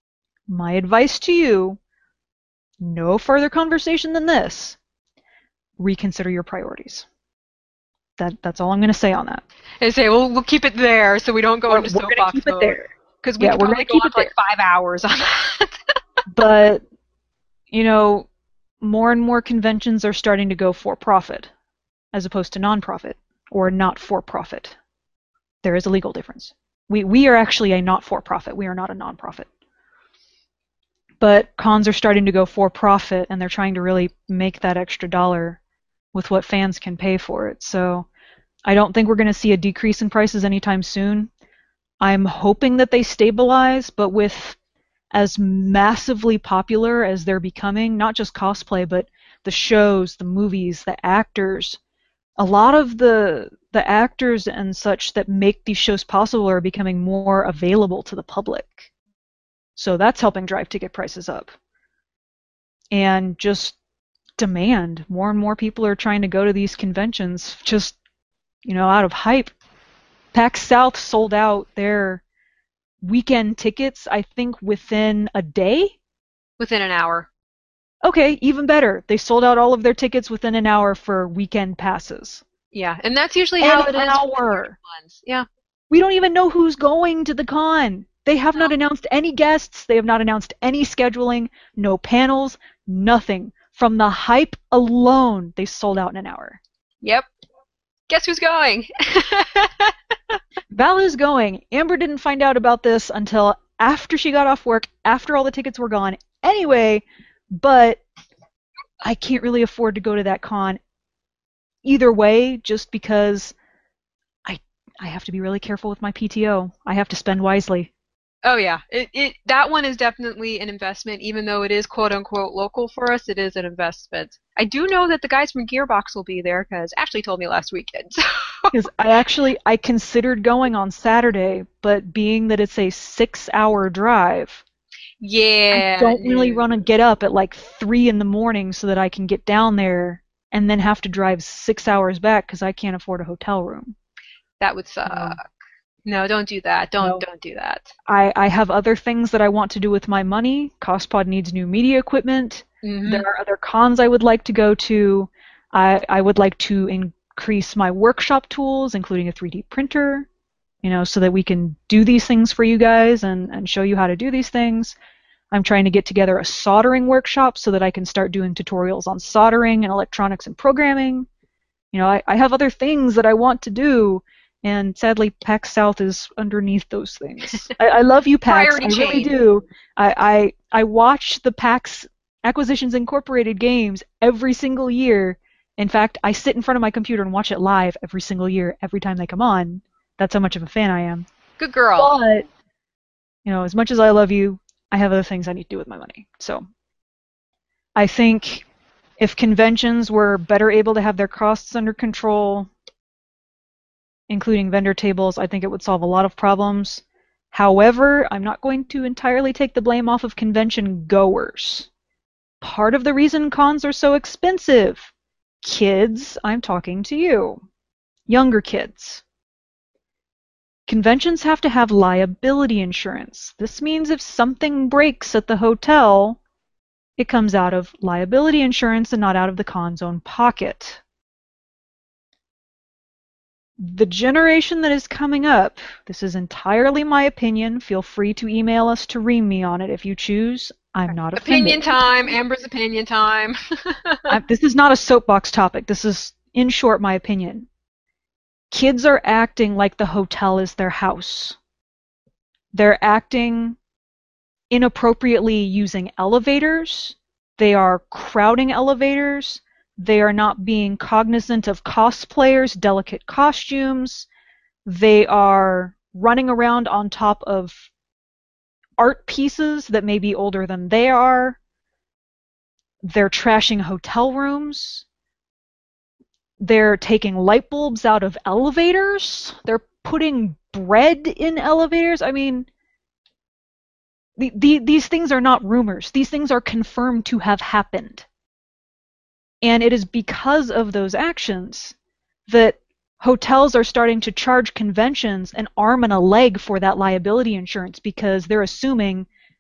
My advice to you, no further conversation than this. Reconsider your priorities. That that's all I'm going to say on that. And say, well, we'll keep it there so we don't go We're, into we're going to soapbox keep it mode. there. Because we Yeah, could we're probably gonna go keep on it for like there. five hours on that. But, you know, more and more conventions are starting to go for profit as opposed to non-profit or not for profit. There is a legal difference. We we are actually a not for profit. We are not a non-profit. But cons are starting to go for profit, and they're trying to really make that extra dollar with what fans can pay for it. So I don't think we're going to see a decrease in prices anytime soon. I'm hoping that they stabilize, but with as massively popular as they're becoming, not just cosplay, but the shows, the movies, the actors, a lot of the the actors and such that make these shows possible are becoming more available to the public. So that's helping drive ticket prices up. And just demand. More and more people are trying to go to these conventions just, you know, out of hype. PAX South sold out their weekend tickets, I think, within a day. Within an hour. Okay, even better. They sold out all of their tickets within an hour for weekend passes. Yeah, and that's usually An how it is. hour. Ones. Yeah. We don't even know who's going to the con. They have not announced any guests. They have not announced any scheduling, no panels, nothing. From the hype alone, they sold out in an hour. Yep. Guess who's going? Val is going. Amber didn't find out about this until after she got off work, after all the tickets were gone anyway, but I can't really afford to go to that con either way, just because I I have to be really careful with my P T O. I have to spend wisely. Oh yeah, it, it that one is definitely an investment, even though it is quote unquote local for us. It is an investment. I do know that the guys from Gearbox will be there because Ashley told me last weekend. Because I actually I considered going on Saturday, but being that it's a six-hour drive, yeah, I don't really no. want to get up at like three in the morning so that I can get down there and then have to drive six hours back because I can't afford a hotel room. That would suck. Um, No, don't do that. Don't No. don't do that. I, I have other things that I want to do with my money. CostPod needs new media equipment. Mhm. There are other cons I would like to go to. I, I would like to increase my workshop tools, including a three D printer, you know, so that we can do these things for you guys and, and show you how to do these things. I'm trying to get together a soldering workshop so that I can start doing tutorials on soldering and electronics and programming. You know, I, I have other things that I want to do, and sadly, PAX South is underneath those things. I, I love you, PAX. Priority I really chain. do. I, I I watch the PAX Acquisitions Incorporated games every single year. In fact, I sit in front of my computer and watch it live every single year, every time they come on. That's how much of a fan I am. Good girl. But, you know, as much as I love you, I have other things I need to do with my money. So, I think if conventions were better able to have their costs under control, including vendor tables, I think it would solve a lot of problems. However, I'm not going to entirely take the blame off of convention goers. Part of the reason cons are so expensive, kids, I'm talking to you, younger kids. Conventions have to have liability insurance. This means if something breaks at the hotel, it comes out of liability insurance and not out of the con's own pocket. The generation that is coming up, this is entirely my opinion. Feel free to email us to ream me on it if you choose. I'm not Opinion offended. time. Amber's opinion time. I, this is not a soapbox topic. This is, in short, my opinion. Kids are acting like the hotel is their house. They're acting inappropriately using elevators. They are crowding elevators. They are not being cognizant of cosplayers' delicate costumes. They are running around on top of art pieces that may be older than they are. They're trashing hotel rooms. They're taking light bulbs out of elevators. They're putting bread in elevators. I mean, the, the, these things are not rumors. These things are confirmed to have happened. And it is because of those actions that hotels are starting to charge conventions an arm and a leg for that liability insurance, because they're assuming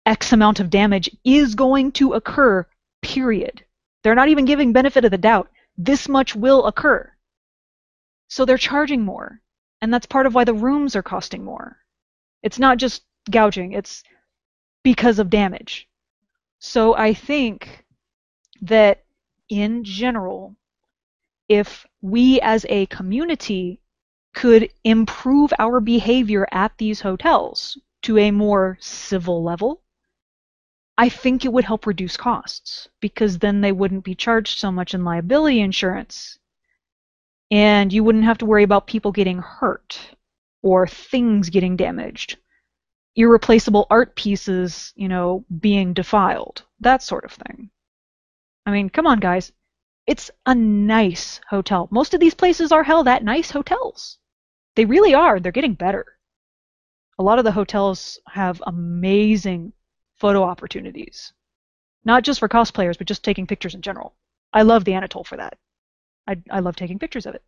X amount of damage is going to occur, period. They're not even giving benefit of the doubt. This much will occur. So they're charging more. And that's part of why the rooms are costing more. It's not just gouging, it's because of damage. So I think that in general, if we as a community could improve our behavior at these hotels to a more civil level, I think it would help reduce costs, because then they wouldn't be charged so much in liability insurance. And you wouldn't have to worry about people getting hurt or things getting damaged. Irreplaceable art pieces, you know, being defiled. That sort of thing. I mean, come on, guys. It's a nice hotel. Most of these places are held at nice hotels. They really are. They're getting better. A lot of the hotels have amazing photo opportunities. Not just for cosplayers, but just taking pictures in general. I love the Anatole for that. I, I love taking pictures of it.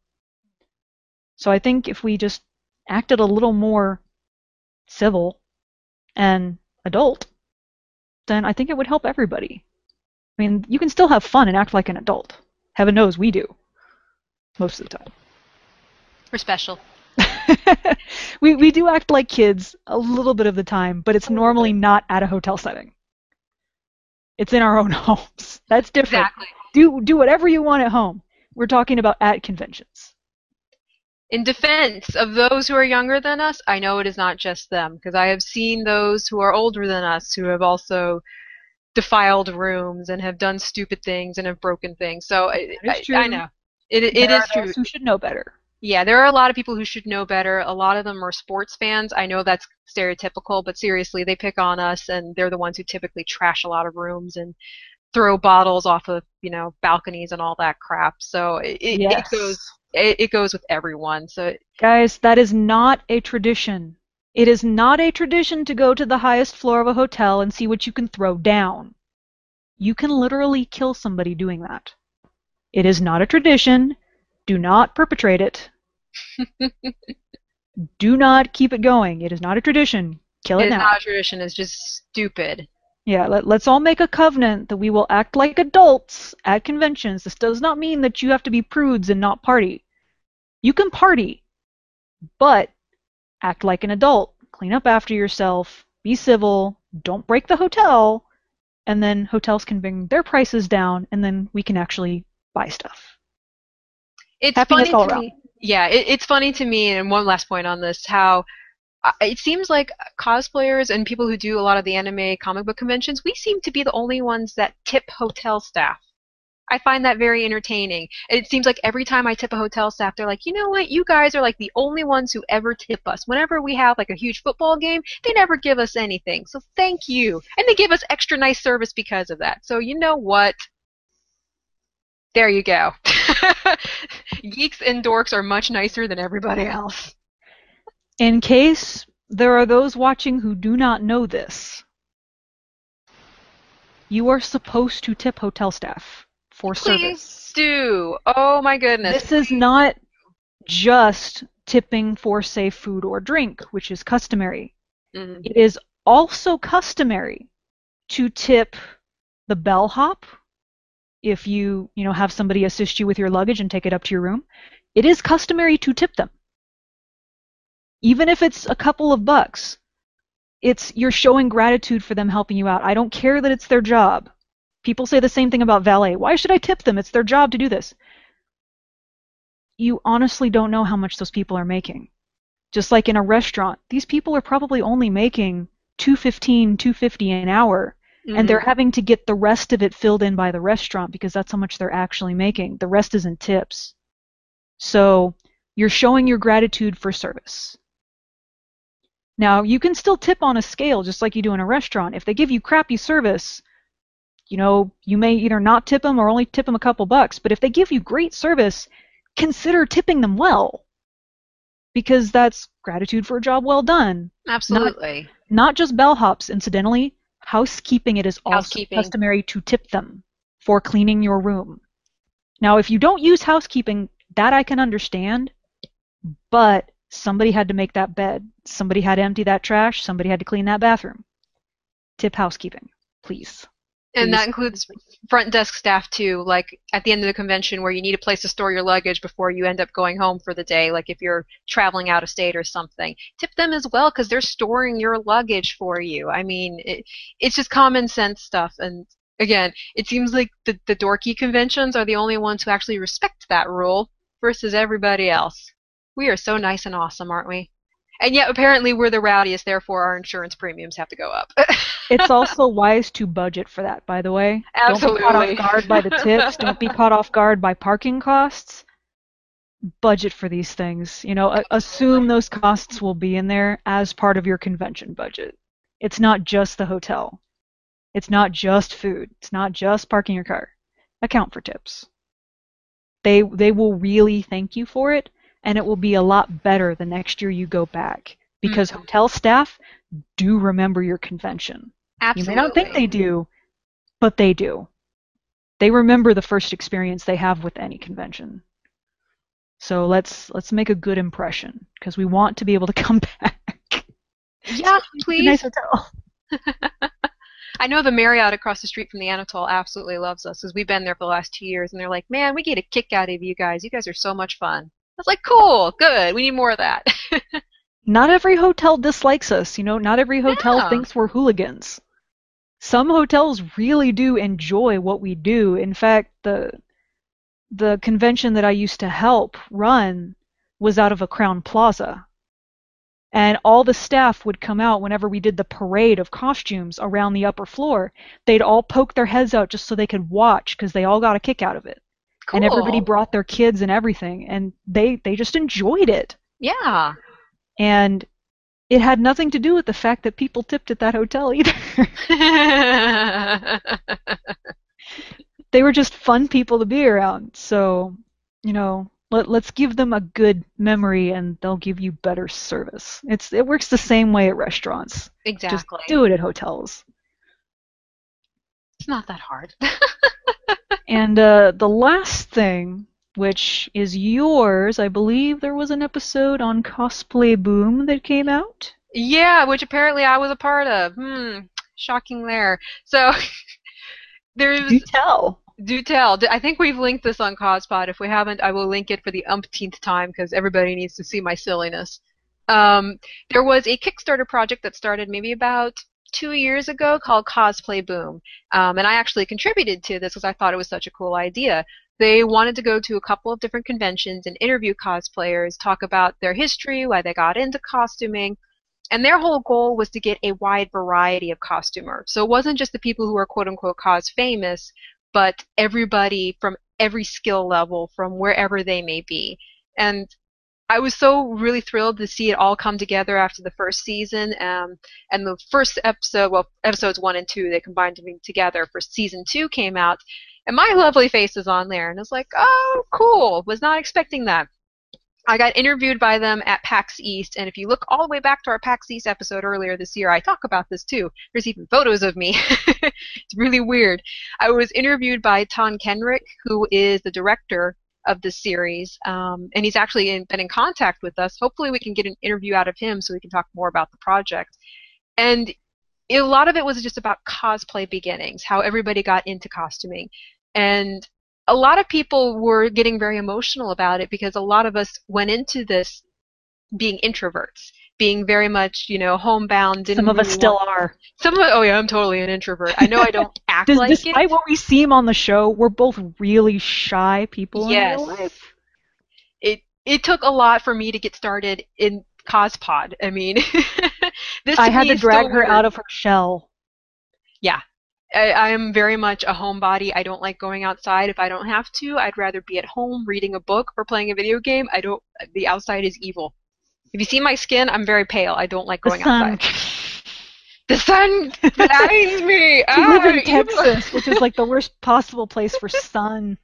So I think if we just acted a little more civil and adult, then I think it would help everybody. I mean, you can still have fun and act like an adult. Heaven knows we do. Most of the time. We're special. we we do act like kids a little bit of the time, but it's normally not at a hotel setting. It's in our own homes. That's different. Exactly. Do do whatever you want at home. We're talking about at conventions. In defense of those who are younger than us, I know it is not just them, because I have seen those who are older than us who have also defiled rooms and have done stupid things and have broken things. So I, I, I know. It, it, it is true. Those who should know better. Yeah, there are a lot of people who should know better. A lot of them are sports fans. I know that's stereotypical, but seriously, they pick on us, and they're the ones who typically trash a lot of rooms and throw bottles off of, you know, balconies and all that crap. So it, yes. it goes it, it goes with everyone. So guys, that is not a tradition. It is not a tradition to go to the highest floor of a hotel and see what you can throw down. You can literally kill somebody doing that. It is not a tradition. Do not perpetrate it. Do not keep it going. It is not a tradition. Kill it, it now. It's not a tradition. It's just stupid. Yeah, let, let's all make a covenant that we will act like adults at conventions. This does not mean that you have to be prudes and not party. You can party, but act like an adult. Clean up after yourself. Be civil. Don't break the hotel. And then hotels can bring their prices down, and then we can actually buy stuff. It's Happiness funny all to around. me. Yeah, it, it's funny to me, and one last point on this, how it seems like cosplayers and people who do a lot of the anime comic book conventions, we seem to be the only ones that tip hotel staff. I find that very entertaining. And it seems like every time I tip a hotel staff, they're like, you know what, you guys are like the only ones who ever tip us. Whenever we have like a huge football game, they never give us anything. So thank you. And they give us extra nice service because of that. So you know what? There you go. Geeks and dorks are much nicer than everybody else. In case there are those watching who do not know this, you are supposed to tip hotel staff for Please service. do. Oh my goodness. This is not just tipping for, say, food or drink, which is customary. Mm-hmm. It is also customary to tip the bellhop if you, you know, have somebody assist you with your luggage and take it up to your room. It is customary to tip them. Even if it's a couple of bucks, it's you're showing gratitude for them helping you out. I don't care that it's their job. People say the same thing about valet. Why should I tip them? It's their job to do this. You honestly don't know how much those people are making. Just like in a restaurant, these people are probably only making two fifteen, two fifty an hour, mm-hmm. and they're having to get the rest of it filled in by the restaurant because that's how much they're actually making. The rest is in tips. So you're showing your gratitude for service. Now, you can still tip on a scale just like you do in a restaurant. If they give you crappy service, you know, you may either not tip them or only tip them a couple bucks. But if they give you great service, consider tipping them well. Because that's gratitude for a job well done. Absolutely. Not, not just bellhops, incidentally. Housekeeping, it is also customary to tip them for cleaning your room. Now, if you don't use housekeeping, that I can understand. But somebody had to make that bed. Somebody had to empty that trash. Somebody had to clean that bathroom. tip housekeeping, please. And Please. that includes front desk staff too, like at the end of the convention where you need a place to store your luggage before you end up going home for the day, like if you're traveling out of state or something. Tip them as well because they're storing your luggage for you. I mean, it, it's just common sense stuff. And again, it seems like the, the dorky conventions are the only ones who actually respect that rule versus everybody else. We are so nice and awesome, aren't we? And yet apparently we're the rowdiest, therefore our insurance premiums have to go up. It's also wise to budget for that, by the way. Absolutely. Don't be caught off guard by the tips. Don't be caught off guard by parking costs. Budget for these things. You know, assume those costs will be in there as part of your convention budget. It's not just the hotel. It's not just food. It's not just parking your car. Account for tips. They they will really thank you for it, and it will be a lot better the next year you go back. Because mm-hmm. hotel staff do remember your convention. Absolutely. You may not think they do, but they do. They remember the first experience they have with any convention. So let's let's make a good impression because we want to be able to come back. Yeah, please. Nice hotel. I know the Marriott across the street from the Anatole absolutely loves us because we've been there for the last two years, and they're like, "Man, we get a kick out of you guys. You guys are so much fun." I was like, "Cool, good. We need more of that." Not every hotel dislikes us, you know. Not every hotel yeah. thinks we're hooligans. Some hotels really do enjoy what we do. In fact, the the convention that I used to help run was out of a Crowne Plaza. And all the staff would come out whenever we did the parade of costumes around the upper floor. They'd all poke their heads out just so they could watch because they all got a kick out of it. Cool. And everybody brought their kids and everything. And they, they just enjoyed it. Yeah. And it had nothing to do with the fact that people tipped at that hotel either. They were just fun people to be around. So, you know, let, let's give them a good memory and they'll give you better service. It's It works the same way at restaurants. Exactly. Just do it at hotels. It's not that hard. And uh, the last thing, which is yours, I believe there was an episode on Cosplay Boom that came out. Yeah, which apparently I was a part of. Hmm, shocking there. So, there's... Do tell. Do tell. I think we've linked this on Cospod. If we haven't, I will link it for the umpteenth time because everybody needs to see my silliness. Um, there was a Kickstarter project that started maybe about two years ago called Cosplay Boom. Um, and I actually contributed to this because I thought it was such a cool idea. They wanted to go to a couple of different conventions and interview cosplayers, talk about their history, why they got into costuming, and their whole goal was to get a wide variety of costumers. So it wasn't just the people who were quote-unquote cos famous, but everybody from every skill level from wherever they may be. And I was so really thrilled to see it all come together after the first season. Um, and the first episode, well, episodes one and two, they combined them together for season two came out. And my lovely face is on there. And I was like, oh, cool. Was not expecting that. I got interviewed by them at PAX East, and if you look all the way back to our PAX East episode earlier this year, I talk about this too. There's even photos of me. It's really weird. I was interviewed by Ton Kenrick, who is the director of the series, um, and he's actually in, been in contact with us. Hopefully we can get an interview out of him so we can talk more about the project. And a lot of it was just about cosplay beginnings, how everybody got into costuming. And a lot of people were getting very emotional about it because a lot of us went into this being introverts, being very much, you know, homebound. Didn't Some of us really still want... are. Some of oh yeah, I'm totally an introvert. I know I don't act Des- like despite it. Despite what we seem on the show, we're both really shy people yes. in real life. It it took a lot for me to get started in Cospod. I mean, this I to had me to is drag so her weird. out of her shell. Yeah. I, I am very much a homebody. I don't like going outside if I don't have to. I'd rather be at home reading a book or playing a video game. I don't. The outside is evil. If you see my skin, I'm very pale. I don't like going the sun. outside. The sun blinds me. We ah, live in evil. Texas, which is like the worst possible place for sun.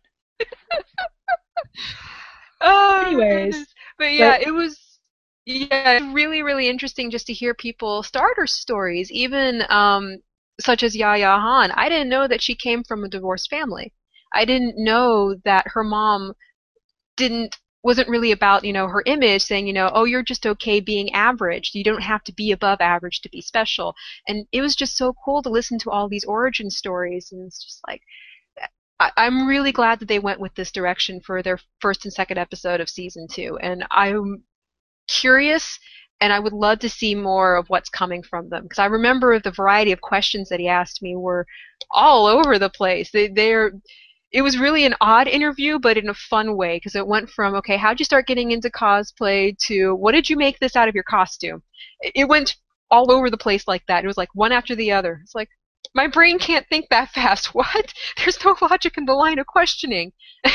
Oh, Anyways, goodness. But yeah, but, it was. Yeah, it's really, really interesting just to hear people starter stories, even um, such as Yaya Han. I didn't know that she came from a divorced family. I didn't know that her mom didn't wasn't really about, you know, her image, saying, you know, oh, you're just okay being average. You don't have to be above average to be special. And it was just so cool to listen to all these origin stories, and it's just like, I, I'm really glad that they went with this direction for their first and second episode of season two. And I'm curious, and I would love to see more of what's coming from them, because I remember the variety of questions that he asked me were all over the place. They, they're It was really an odd interview, but in a fun way, because it went from, okay, how'd you start getting into cosplay, to what did you make this out of your costume? It went all over the place like that. It was like one after the other. It's like, my brain can't think that fast. What? There's no logic in the line of questioning.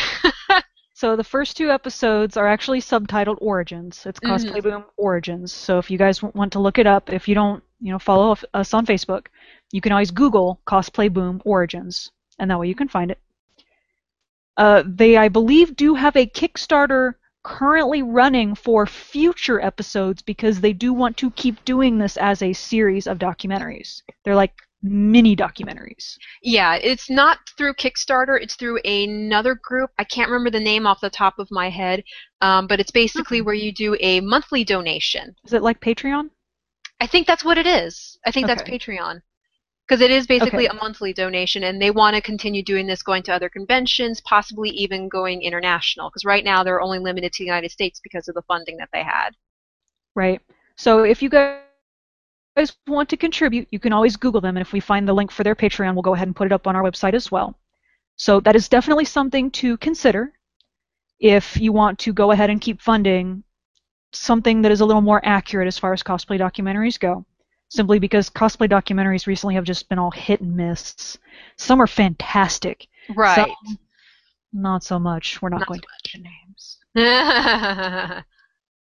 So the first two episodes are actually subtitled Origins. It's Cosplay Mm-hmm. Boom Origins. So if you guys w- want to look it up, if you don't, you know, follow f- us on Facebook, you can always Google Cosplay Boom Origins, and that way you can find it. Uh, they, I believe, do have a Kickstarter currently running for future episodes, because they do want to keep doing this as a series of documentaries. They're like mini documentaries. Yeah, it's not through Kickstarter. It's through another group. I can't remember the name off the top of my head, um, but it's basically Okay. where you do a monthly donation. Is it like Patreon? I think that's what it is. I think that's Okay. Patreon. Because it is basically Okay. a monthly donation, and they want to continue doing this, going to other conventions, possibly even going international. Because right now they're only limited to the United States because of the funding that they had. Right. So if you guys want to contribute, you can always Google them, and if we find the link for their Patreon, we'll go ahead and put it up on our website as well. So that is definitely something to consider if you want to go ahead and keep funding something that is a little more accurate as far as cosplay documentaries go. Simply because cosplay documentaries recently have just been all hit and miss. Some are fantastic. Right. Some, not so much. We're not, Not going so to mention names.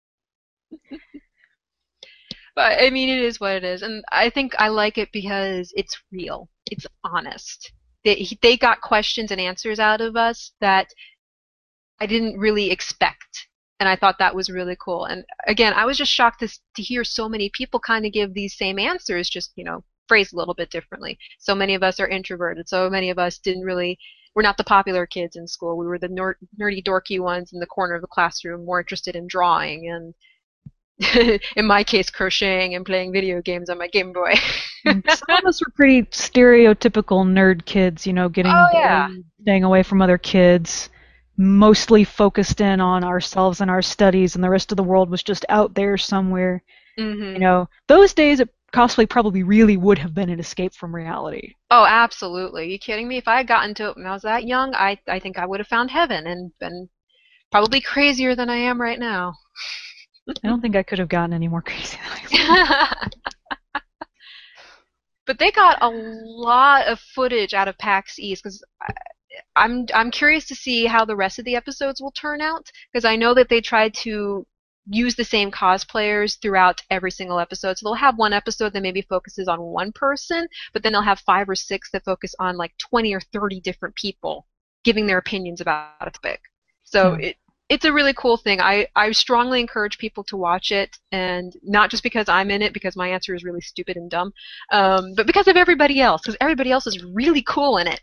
But, I mean, it is what it is. And I think I like it because it's real. It's honest. They, they got questions and answers out of us that I didn't really expect. And I thought that was really cool. And again, I was just shocked to, to hear so many people kind of give these same answers, just, you know, phrased a little bit differently. So many of us are introverted. So many of us didn't really, we're not the popular kids in school. We were the ner- nerdy, dorky ones in the corner of the classroom, more interested in drawing and, in my case, crocheting and playing video games on my Game Boy. Some of us were pretty stereotypical nerd kids, you know, getting Oh, yeah. staying away from other kids, mostly focused in on ourselves and our studies, and the rest of the world was just out there somewhere. Mm-hmm. You know, those days it, cosplay probably really would have been an escape from reality. Oh, absolutely. Are you kidding me? If I had gotten to it when I was that young, I, I think I would have found heaven and been probably crazier than I am right now. I don't think I could have gotten any more crazy than I was. But they got a lot of footage out of PAX East, because I'm I'm curious to see how the rest of the episodes will turn out, because I know that they tried to use the same cosplayers throughout every single episode. So they'll have one episode that maybe focuses on one person, but then they'll have five or six that focus on like twenty or thirty different people giving their opinions about a topic. So Yeah. it it's a really cool thing. I, I strongly encourage people to watch it, and not just because I'm in it, because my answer is really stupid and dumb, um, but because of everybody else, because everybody else is really cool in it.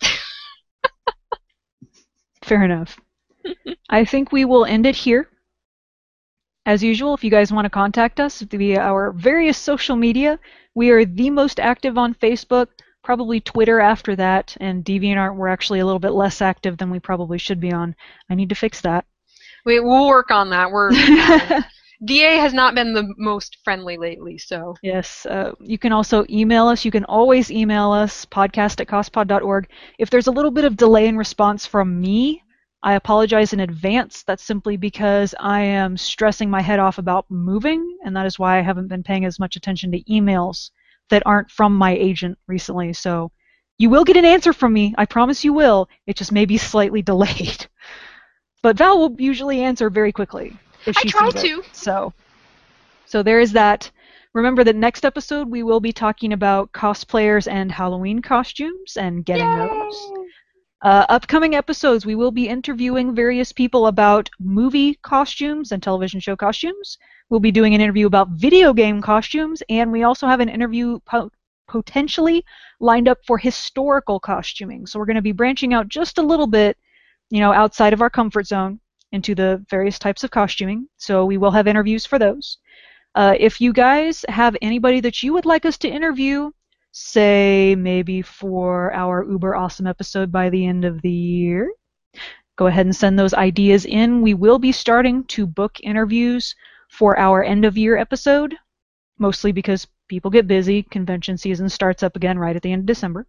Fair enough. I think we will end it here. As usual, if you guys want to contact us via our various social media, we are the most active on Facebook, probably Twitter after that, and DeviantArt we're actually a little bit less active than we probably should be on. I need to fix that. We, we'll work on that. We're D A has not been the most friendly lately, so. Yes, uh, you can also email us. You can always email us, podcast at cospod dot org. If there's a little bit of delay in response from me, I apologize in advance. That's simply because I am stressing my head off about moving, and that is why I haven't been paying as much attention to emails that aren't from my agent recently. So you will get an answer from me. I promise you will. It just may be slightly delayed. But Val will usually answer very quickly. If I she try sees it. to. So, so there is that. Remember that next episode we will be talking about cosplayers and Halloween costumes and getting Yay! those. Uh, upcoming episodes, we will be interviewing various people about movie costumes and television show costumes. We'll be doing an interview about video game costumes, and we also have an interview po- potentially lined up for historical costuming. So we're going to be branching out just a little bit, you know, outside of our comfort zone. into the various types of costuming. So we will have interviews for those. Uh, if you guys have anybody that you would like us to interview, say maybe for our uber awesome episode by the end of the year, go ahead and send those ideas in. We will be starting to book interviews for our end of year episode, mostly because people get busy. Convention season starts up again right at the end of December.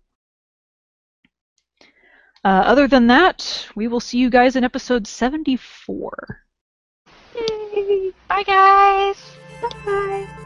Uh, other than that, we will see you guys in episode seventy-four. Yay! Bye, guys! Bye!